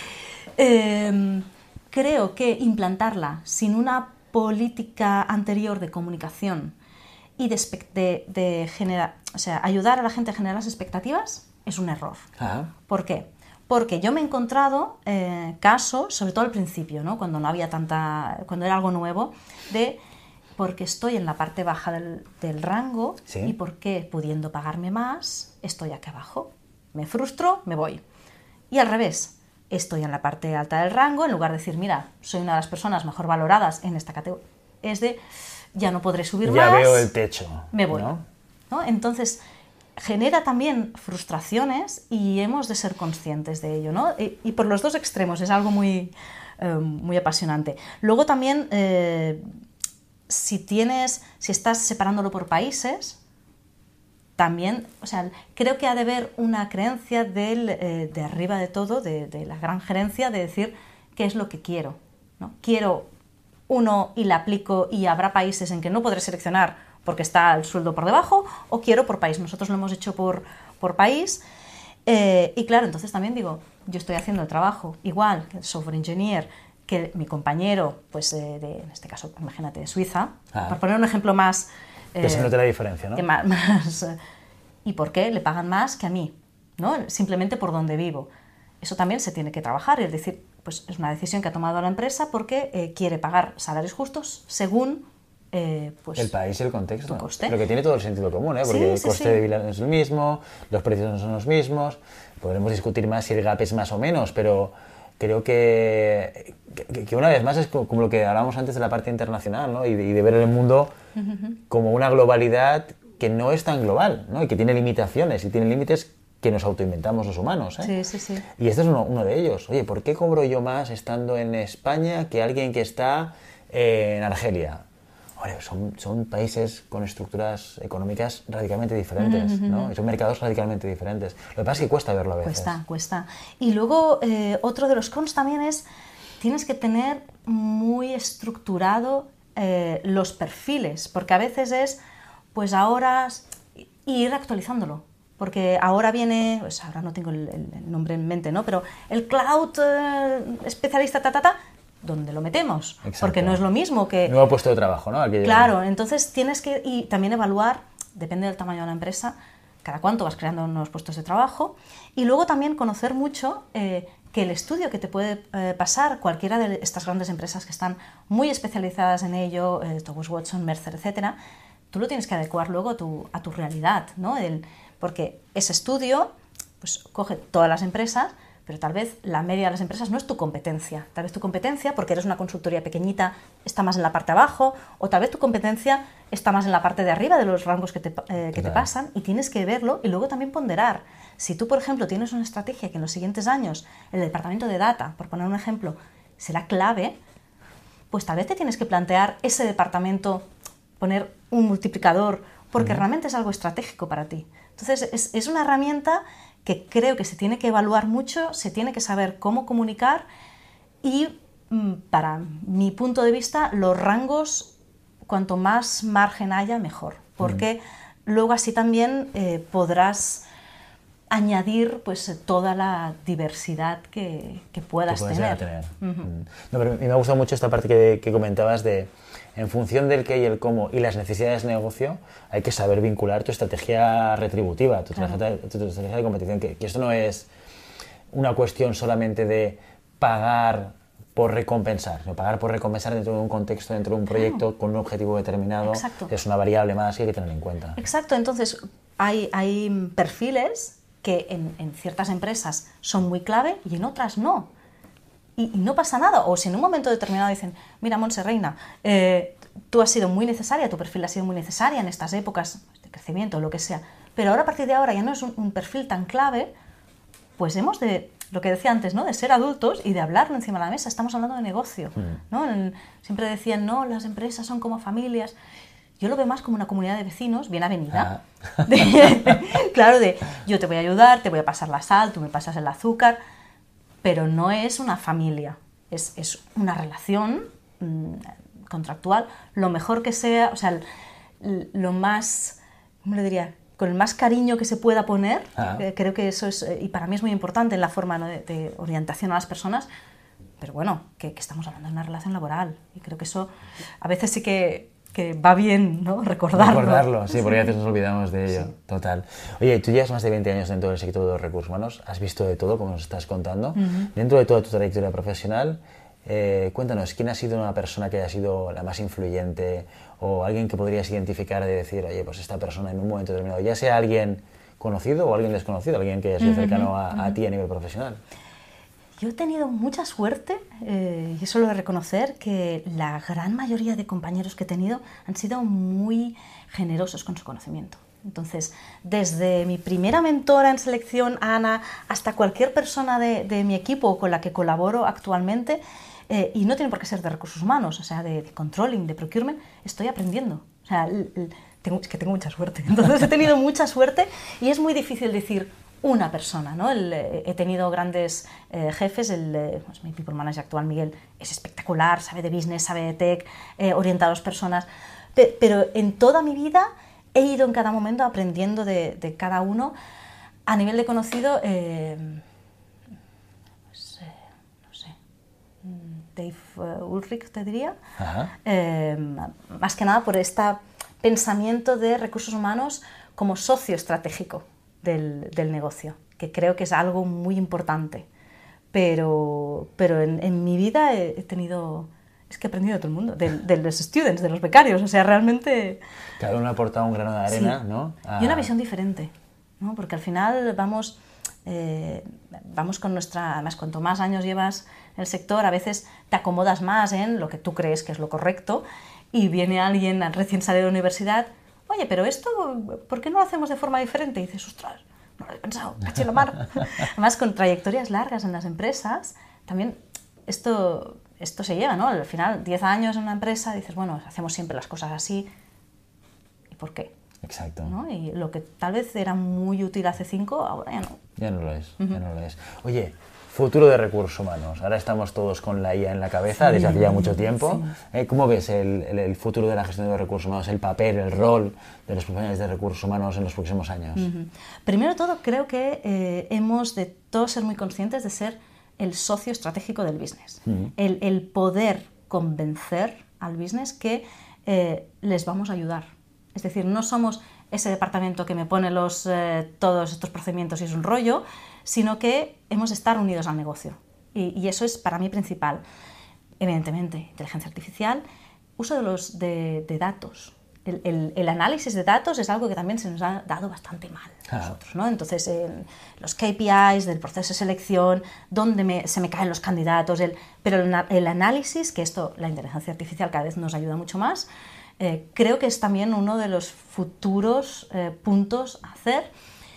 eh, creo que implantarla sin una política anterior de comunicación y de, de, de generar, o sea, ayudar a la gente a generar las expectativas es un error. Ah. ¿Por qué? Porque yo me he encontrado eh, casos, sobre todo al principio, ¿no? Cuando no había tanta, cuando era algo nuevo, de porque estoy en la parte baja del, del rango ¿Sí? y porque pudiendo pagarme más estoy aquí abajo. Me frustro, me voy. Y al revés, estoy en la parte alta del rango, en lugar de decir, mira, soy una de las personas mejor valoradas en esta categoría, es de, ya no podré subir ya más. Ya veo el techo. Me voy. ¿No? ¿No? Entonces, genera también frustraciones y hemos de ser conscientes de ello, ¿no? Y, y por los dos extremos, es algo muy, eh, muy apasionante. Luego también, eh, si tienes, si estás separándolo por países, también, o sea, creo que ha de haber una creencia del, eh, de arriba de todo, de, de la gran gerencia, de decir qué es lo que quiero, ¿no? Quiero uno y la aplico y habrá países en que no podré seleccionar porque está el sueldo por debajo, o quiero por país. Nosotros lo hemos hecho por, por país. Eh, y claro, entonces también digo, yo estoy haciendo el trabajo igual que el software engineer, que mi compañero, pues eh, de, en este caso, imagínate, de Suiza, ah. por poner un ejemplo más... Eh, que se note la diferencia, ¿no? Que más, más, ¿y por qué le pagan más que a mí? ¿No? Simplemente por donde vivo. Eso también se tiene que trabajar, es decir, pues es una decisión que ha tomado la empresa porque eh, quiere pagar salarios justos según eh, pues, el país y el contexto. Tu coste. Pero que tiene todo el sentido común, ¿eh? Porque sí, el sí, coste sí. de vida no es el mismo, los precios no son los mismos, podremos discutir más si el gap es más o menos, pero creo que, que, que una vez más es como lo que hablábamos antes de la parte internacional, ¿no? y, de, y de ver el mundo uh-huh. como una globalidad que no es tan global, ¿no? Y que tiene limitaciones y tiene límites que nos autoinventamos los humanos, ¿eh? Sí, sí, sí. Y este es uno, uno de ellos. Oye, ¿por qué cobro yo más estando en España que alguien que está eh, en Argelia? Oye, son, son países con estructuras económicas radicalmente diferentes, uh-huh, ¿no? Y son mercados radicalmente diferentes. Lo que pasa es que cuesta verlo a veces. Cuesta, cuesta. Y luego, eh, otro de los cons también es, tienes que tener muy estructurado eh, los perfiles, porque a veces es, pues ahora, ir actualizándolo. Porque ahora viene, pues ahora no tengo el, el nombre en mente, ¿no? Pero el cloud eh, especialista, ta, ta, ta, ¿dónde lo metemos? Exacto. Porque no es lo mismo que... Nuevo puesto de trabajo, ¿no? Aquí claro, ya... entonces tienes que... Y también evaluar, depende del tamaño de la empresa, cada cuánto vas creando nuevos puestos de trabajo. Y luego también conocer mucho eh, que el estudio que te puede eh, pasar cualquiera de estas grandes empresas que están muy especializadas en ello, eh, Thomas Watson, Mercer, etcétera, tú lo tienes que adecuar luego a tu, a tu realidad, ¿no? El, porque ese estudio pues, coge todas las empresas, pero tal vez la media de las empresas no es tu competencia. Tal vez tu competencia, porque eres una consultoría pequeñita, está más en la parte de abajo, o tal vez tu competencia está más en la parte de arriba de los rangos que te, eh, que te pasan, y tienes que verlo y luego también ponderar. Si tú, por ejemplo, tienes una estrategia que en los siguientes años el departamento de data, por poner un ejemplo, será clave, pues tal vez te tienes que plantear ese departamento, poner un multiplicador, porque uh-huh. realmente es algo estratégico para ti. Entonces, es, es una herramienta que creo que se tiene que evaluar mucho, se tiene que saber cómo comunicar y, para mi punto de vista, los rangos, cuanto más margen haya, mejor. Porque uh-huh. luego así también eh, podrás añadir pues, toda la diversidad que, que puedas que tener. tener. Uh-huh. No, pero me ha gustado mucho esta parte que, que comentabas de, en función del qué y el cómo y las necesidades de negocio, hay que saber vincular tu estrategia retributiva, tu, claro. estrategia, tu, tu estrategia de competición, que, que esto no es una cuestión solamente de pagar por recompensar, no pagar por recompensar dentro de un contexto, dentro de un proyecto claro. con un objetivo determinado. Exacto. Es una variable más que hay que tener en cuenta. Exacto, entonces hay, hay perfiles que en, en ciertas empresas son muy clave y en otras no. Y, y no pasa nada. O si en un momento determinado dicen, mira, Montse Reina, eh, tú has sido muy necesaria, tu perfil ha sido muy necesaria en estas épocas de crecimiento o lo que sea, pero ahora a partir de ahora ya no es un, un perfil tan clave, pues hemos de, lo que decía antes, ¿no? De ser adultos y de hablarlo encima de la mesa. Estamos hablando de negocio, mm. ¿no? En, siempre decían, no, las empresas son como familias. Yo lo veo más como una comunidad de vecinos bien avenida. Ah. De, claro, de yo te voy a ayudar, te voy a pasar la sal, tú me pasas el azúcar, pero no es una familia, es, es una relación mmm, contractual, lo mejor que sea, o sea, lo más, ¿cómo le diría? Con el más cariño que se pueda poner, ah. eh, creo que eso es, y para mí es muy importante en la forma, ¿no? de, de orientación a las personas, pero bueno, que, que estamos hablando de una relación laboral, y creo que eso a veces sí que... que va bien, ¿no? Recordarlo. Recordarlo, sí, porque a veces nos olvidamos de ello, sí. Total. Oye, tú llevas más de veinte años dentro del sector de los recursos humanos, has visto de todo, como nos estás contando. Uh-huh. Dentro de toda tu trayectoria profesional, eh, cuéntanos, ¿quién ha sido una persona que haya sido la más influyente o alguien que podrías identificar de decir, oye, pues esta persona en un momento determinado, ya sea alguien conocido o alguien desconocido, alguien que haya sido uh-huh. cercano a, a ti a nivel profesional? Yo he tenido mucha suerte, eh, y eso lo he de reconocer, que la gran mayoría de compañeros que he tenido han sido muy generosos con su conocimiento. Entonces, desde mi primera mentora en selección, Ana, hasta cualquier persona de, de mi equipo con la que colaboro actualmente, eh, y no tiene por qué ser de recursos humanos, o sea, de, de controlling, de procurement, estoy aprendiendo. O sea, l, l, tengo, es que tengo mucha suerte. Entonces, he tenido mucha suerte y es muy difícil decir una persona, ¿no? El, eh, he tenido grandes eh, jefes, el, eh, pues, mi people manager actual, Miguel, es espectacular, sabe de business, sabe de tech, eh, orienta a las personas, pe pero en toda mi vida he ido en cada momento aprendiendo de, de cada uno. A nivel de conocido, eh, pues, eh, no sé, Dave uh, Ulrich te diría, eh, más que nada por este pensamiento de recursos humanos como socio estratégico Del, del negocio, que creo que es algo muy importante, pero, pero en, en mi vida he, he tenido, es que he aprendido de todo el mundo, de, de los students, de los becarios, o sea, realmente... Cada uno ha aportado un grano de arena, sí. ¿no? A... Y una visión diferente, ¿no? Porque al final vamos, eh, vamos con nuestra, además cuanto más años llevas en el sector, a veces te acomodas más en lo que tú crees que es lo correcto, y viene alguien recién salido de la universidad: oye, pero esto, ¿por qué no lo hacemos de forma diferente? Y dices, ostras, no lo he pensado, caché la mar. Además, con trayectorias largas en las empresas, también esto, esto se lleva, ¿no? Al final, diez años en una empresa, dices, bueno, hacemos siempre las cosas así. ¿Y por qué? Exacto. ¿No? Y lo que tal vez era muy útil hace cinco, ahora ya no. Ya no lo es, Uh-huh. ya no lo es. Oye, futuro de recursos humanos. Ahora estamos todos con la I A en la cabeza, sí, desde hace ya mucho tiempo. Sí. Eh, ¿Cómo ves el, el, el futuro de la gestión de los recursos humanos, el papel, el rol de los profesionales de recursos humanos en los próximos años? Uh-huh. Primero de todo, creo que eh, hemos de todos ser muy conscientes de ser el socio estratégico del business. Uh-huh. el, el poder convencer al business que eh, les vamos a ayudar. Es decir, no somos ese departamento que me pone los, eh, todos estos procedimientos y es un rollo, sino que hemos de estar unidos al negocio. Y, y eso es para mí principal. Evidentemente, inteligencia artificial, uso de, los, de, de datos. El, el, el análisis de datos es algo que también se nos ha dado bastante mal a ah. nosotros, ¿no? Entonces, eh, los K P Is del proceso de selección, dónde me, se me caen los candidatos, el, pero el, el análisis, que esto, la inteligencia artificial cada vez nos ayuda mucho más, eh, creo que es también uno de los futuros eh, puntos a hacer.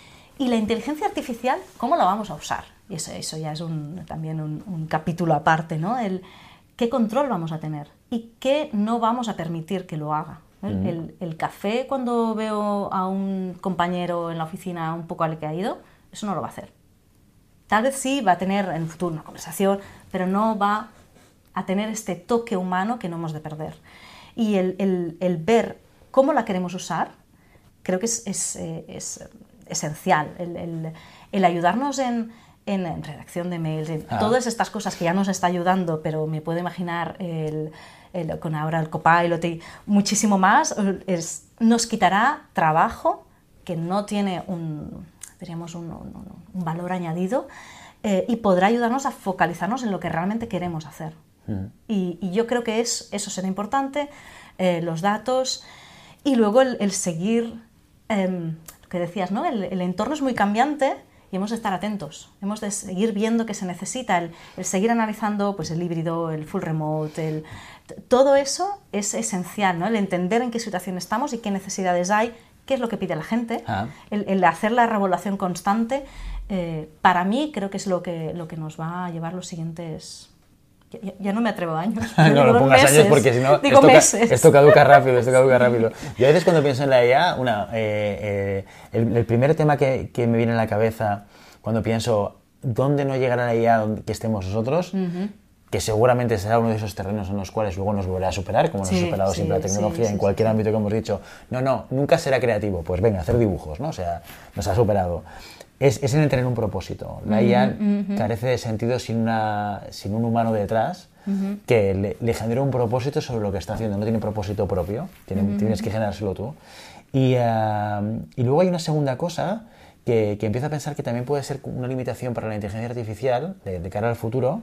Y la inteligencia artificial, ¿cómo la vamos a usar? Y eso, eso ya es un, también un, un capítulo aparte, ¿no? El, ¿qué control vamos a tener? ¿Y qué no vamos a permitir que lo haga? ¿El, uh-huh. el, el café, cuando veo a un compañero en la oficina un poco alicaído, eso no lo va a hacer. Tal vez sí va a tener en el futuro una conversación, pero no va a tener este toque humano que no hemos de perder. Y el, el, el ver cómo la queremos usar, creo que es, es, es esencial. El, el, el ayudarnos en, en, en redacción de mails, en ah. todas estas cosas que ya nos está ayudando, pero me puedo imaginar el, el, con ahora el Copilot y muchísimo más, es, nos quitará trabajo que no tiene un, diríamos un, un, un valor añadido, eh, y podrá ayudarnos a focalizarnos en lo que realmente queremos hacer. Mm. Y, y yo creo que es, eso será importante, eh, los datos, y luego el, el seguir, eh, lo que decías, ¿no? El, el entorno es muy cambiante y hemos de estar atentos, hemos de seguir viendo qué se necesita, el, el seguir analizando pues, el híbrido, el full remote, el, todo eso es esencial, ¿no? El entender en qué situación estamos y qué necesidades hay, qué es lo que pide la gente, ah. el, el hacer la reevaluación constante, eh, para mí creo que es lo que, lo que nos va a llevar los siguientes... Ya, ya no me atrevo a años. No, no pongas meses. Años porque si no esto, ca esto caduca rápido, esto caduca rápido. Yo a veces cuando pienso en la I A, una, eh, eh, el, el primer tema que, que me viene a la cabeza cuando pienso dónde no llegará la I A donde, que estemos nosotros, uh-huh. que seguramente será uno de esos terrenos en los cuales luego nos volverá a superar, como sí, nos ha superado sí, siempre la tecnología sí, en sí, cualquier sí. ámbito que hemos dicho. No, no, nunca será creativo. Pues venga, hacer dibujos, ¿no? O sea, nos ha superado. Es, es en el tener un propósito. La I A uh-huh. carece de sentido sin, una, sin un humano detrás uh-huh. que le, le genere un propósito sobre lo que está haciendo. No tiene propósito propio, tiene, uh-huh. tienes que generárselo tú. Y, uh, y luego hay una segunda cosa que, que empiezo a pensar que también puede ser una limitación para la inteligencia artificial de, de cara al futuro,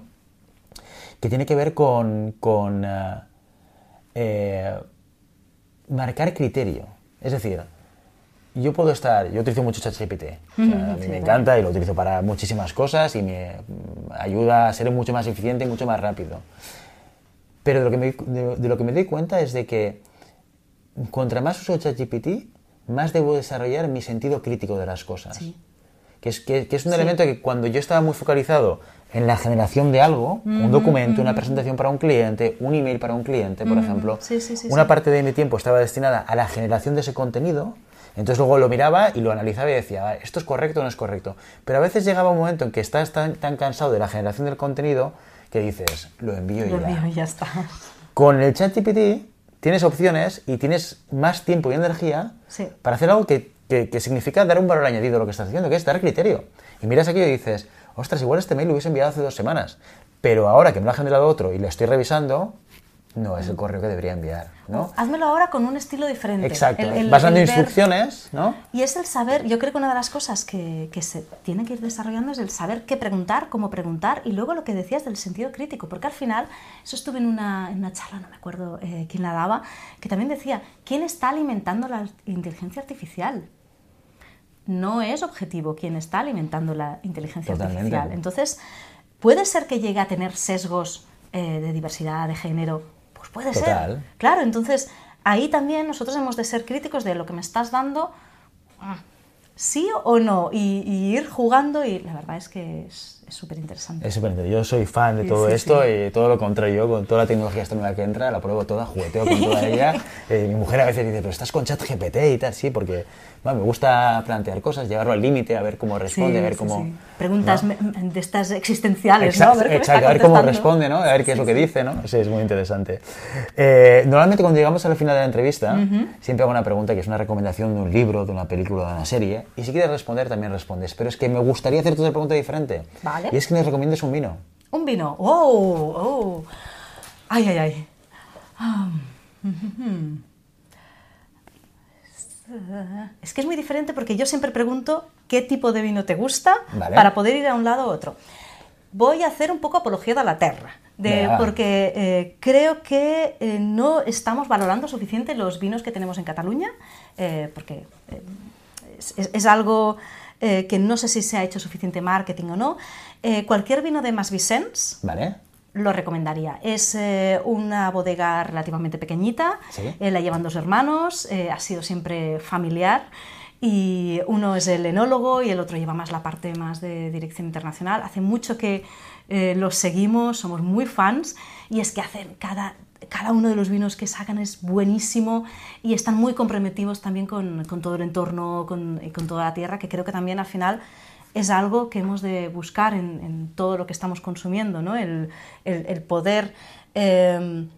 que tiene que ver con, con uh, eh, marcar criterio. Es decir, yo puedo estar, yo utilizo mucho ChatGPT, o sea, a mí Sí, me claro. encanta y lo utilizo para muchísimas cosas y me mm, ayuda a ser mucho más eficiente y mucho más rápido. Pero de lo que me, de, de lo que me doy cuenta es de que contra más uso ChatGPT, más debo desarrollar mi sentido crítico de las cosas. Sí. Que es, que, que es un Sí. elemento que cuando yo estaba muy focalizado en la generación de algo, un documento, una presentación para un cliente, un email para un cliente, por ejemplo, Sí, sí, sí, una sí. parte de mi tiempo estaba destinada a la generación de ese contenido, entonces luego lo miraba y lo analizaba y decía, "Ah, esto es correcto o no es correcto". Pero a veces llegaba un momento en que estás tan, tan cansado de la generación del contenido que dices, lo envío y Lo ya. mío, y ya está. Con el ChatGPT tienes opciones y tienes más tiempo y energía Sí. para hacer algo que, que, que significa dar un valor añadido a lo que estás haciendo, que es dar criterio. Y miras aquí y dices, ostras, igual este mail lo hubiese enviado hace dos semanas, pero ahora que me lo ha generado otro y lo estoy revisando, no es el correo que debería enviar, ¿no? Házmelo ahora con un estilo diferente. Exacto. El- el- Vas dando el ver- instrucciones, ¿no? Y es el saber, yo creo que una de las cosas que, que se tiene que ir desarrollando es el saber qué preguntar, cómo preguntar y luego lo que decías del sentido crítico, porque al final, eso estuve en una, en una charla, no me acuerdo eh, quién la daba, que también decía, ¿quién está alimentando la inteligencia artificial? No es objetivo quién está alimentando la inteligencia Totalmente. artificial. Entonces, ¿puede ser que llegue a tener sesgos eh, de diversidad, de género? Pues puede Total. ser. Claro, entonces ahí también nosotros hemos de ser críticos de lo que me estás dando, ah, sí o no, y, y ir jugando, y la verdad es que es súper interesante. Es súper interesante. Yo soy fan de Sí, todo sí, esto sí. y todo lo contrario. Yo, con toda la tecnología esta nueva que entra, la pruebo toda, jugueteo con toda ella. Eh, mi mujer a veces dice, pero estás con ChatGPT y tal, sí, porque bueno, me gusta plantear cosas, llevarlo al límite, a ver cómo responde, Sí, a ver sí, cómo... sí. Preguntas ¿no? me- de estas existenciales, Exacto, ¿no? A ver, qué me está exacto, a ver cómo contestando. responde, ¿no? A ver qué es Sí, lo que sí. dice, ¿no? Sí, es muy interesante. Eh, normalmente cuando llegamos al final de la entrevista, siempre hago una pregunta que es una recomendación de un libro, de una película, de una serie, y si quieres responder, también respondes. Pero es que me gustaría hacerte otra pregunta diferente. Vale. Y es que nos recomiendes un vino. Un vino. ¡Oh! ¡Oh! ¡Ay, ay, ay! Ah, mhm. Es que es muy diferente porque yo siempre pregunto qué tipo de vino te gusta Vale. para poder ir a un lado u otro. Voy a hacer un poco apología de la terra, de, Venga, va. porque eh, creo que eh, no estamos valorando suficiente los vinos que tenemos en Cataluña, eh, porque eh, es, es- es algo eh, que no sé si se ha hecho suficiente marketing o no. Eh, cualquier vino de Mas Vicens ¿Vale? lo recomendaría. Es eh, una bodega relativamente pequeñita, Sí. eh, la llevan dos hermanos, eh, ha sido siempre familiar y uno es el enólogo y el otro lleva más la parte más de dirección internacional. Hace mucho que eh, los seguimos, somos muy fans y es que hacen cada... Cada uno de los vinos que sacan es buenísimo y están muy comprometidos también con, con todo el entorno, con, y con toda la tierra, que creo que también al final es algo que hemos de buscar en, en todo lo que estamos consumiendo, ¿no? El, el- el poder eh,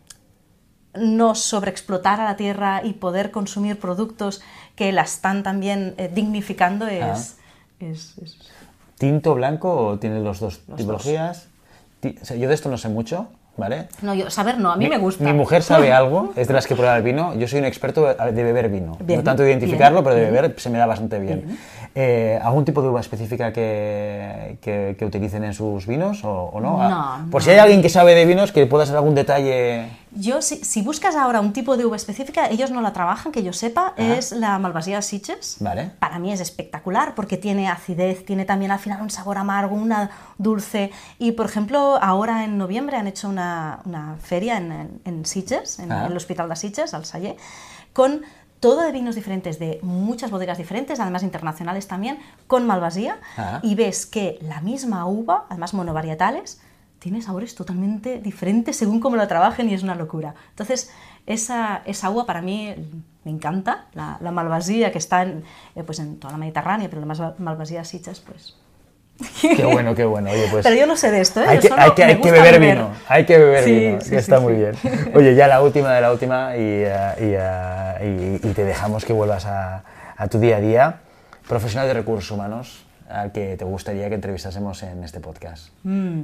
no sobreexplotar a la tierra y poder consumir productos que la están también eh, dignificando es, es- es- ¿Tinto, blanco o tienes los dos Los tipologías? Ti- o sea, yo de esto no sé mucho, ¿vale? No, yo, saber no, a mí Mi- me gusta. Mi mujer sabe algo, es de las que prueba el vino. Yo soy un experto de beber vino. Bien, no tanto de identificarlo, bien, pero de bien. beber se me da bastante bien. Eh, ¿Algún tipo de uva específica que, que- que utilicen en sus vinos o, o no? No, Por no. si hay alguien que sabe de vinos, que pueda ser algún detalle... Yo, si, si buscas ahora un tipo de uva específica, ellos no la trabajan, que yo sepa, es la Malvasia Sitges. Vale. Para mí es espectacular porque tiene acidez, tiene también al final un sabor amargo, una dulce. Y, por ejemplo, ahora en noviembre han hecho una, una feria en, en, en Sitges, en, Ah. el Hospital de Sitges, al Saller, con todo de vinos diferentes, de muchas bodegas diferentes, además internacionales también, con Malvasia. Ah. Y ves que la misma uva, además monovarietales, tiene sabores totalmente diferentes según cómo lo trabajen y es una locura. Entonces, esa, esa uva para mí me encanta, la, la Malvasia que está en, eh, pues en toda la Mediterránea, pero la más Malvasia Sitges, pues... Qué bueno, qué bueno. Oye, pues... Pero yo no sé de esto, ¿eh? Hay Yo que, solo hay que, me hay que gusta beber vino, hay que beber Sí, vino, sí, que sí, está sí. muy bien. Oye, ya la última de la última y, eh, y, eh, y- y te dejamos que vuelvas a, a tu día a día. Profesional de recursos humanos al que te gustaría que entrevistásemos en este podcast. Mm,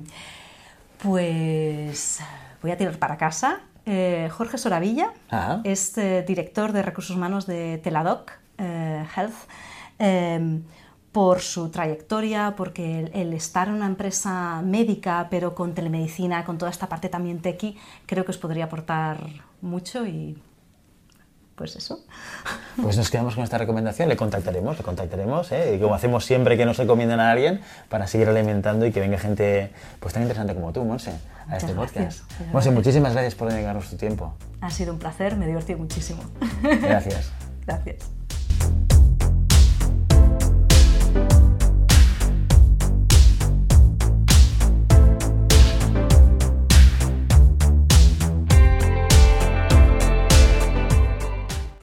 Pues voy a tirar para casa. Eh, Jorge Soravilla Ah. es eh, director de recursos humanos de Teladoc eh, Health. Eh, por su trayectoria, porque el, el estar en una empresa médica, pero con telemedicina, con toda esta parte también tequi, creo que os podría aportar mucho y pues eso. Pues nos quedamos con esta recomendación, le contactaremos, le contactaremos, ¿eh? Y como hacemos siempre que nos recomiendan a alguien, para seguir alimentando y que venga gente pues tan interesante como tú, Monse, a Muchas este gracias. podcast. Muchas Monse, gracias. muchísimas gracias por dedicarnos tu tiempo. Ha sido un placer, me he divertido muchísimo. Gracias. Gracias.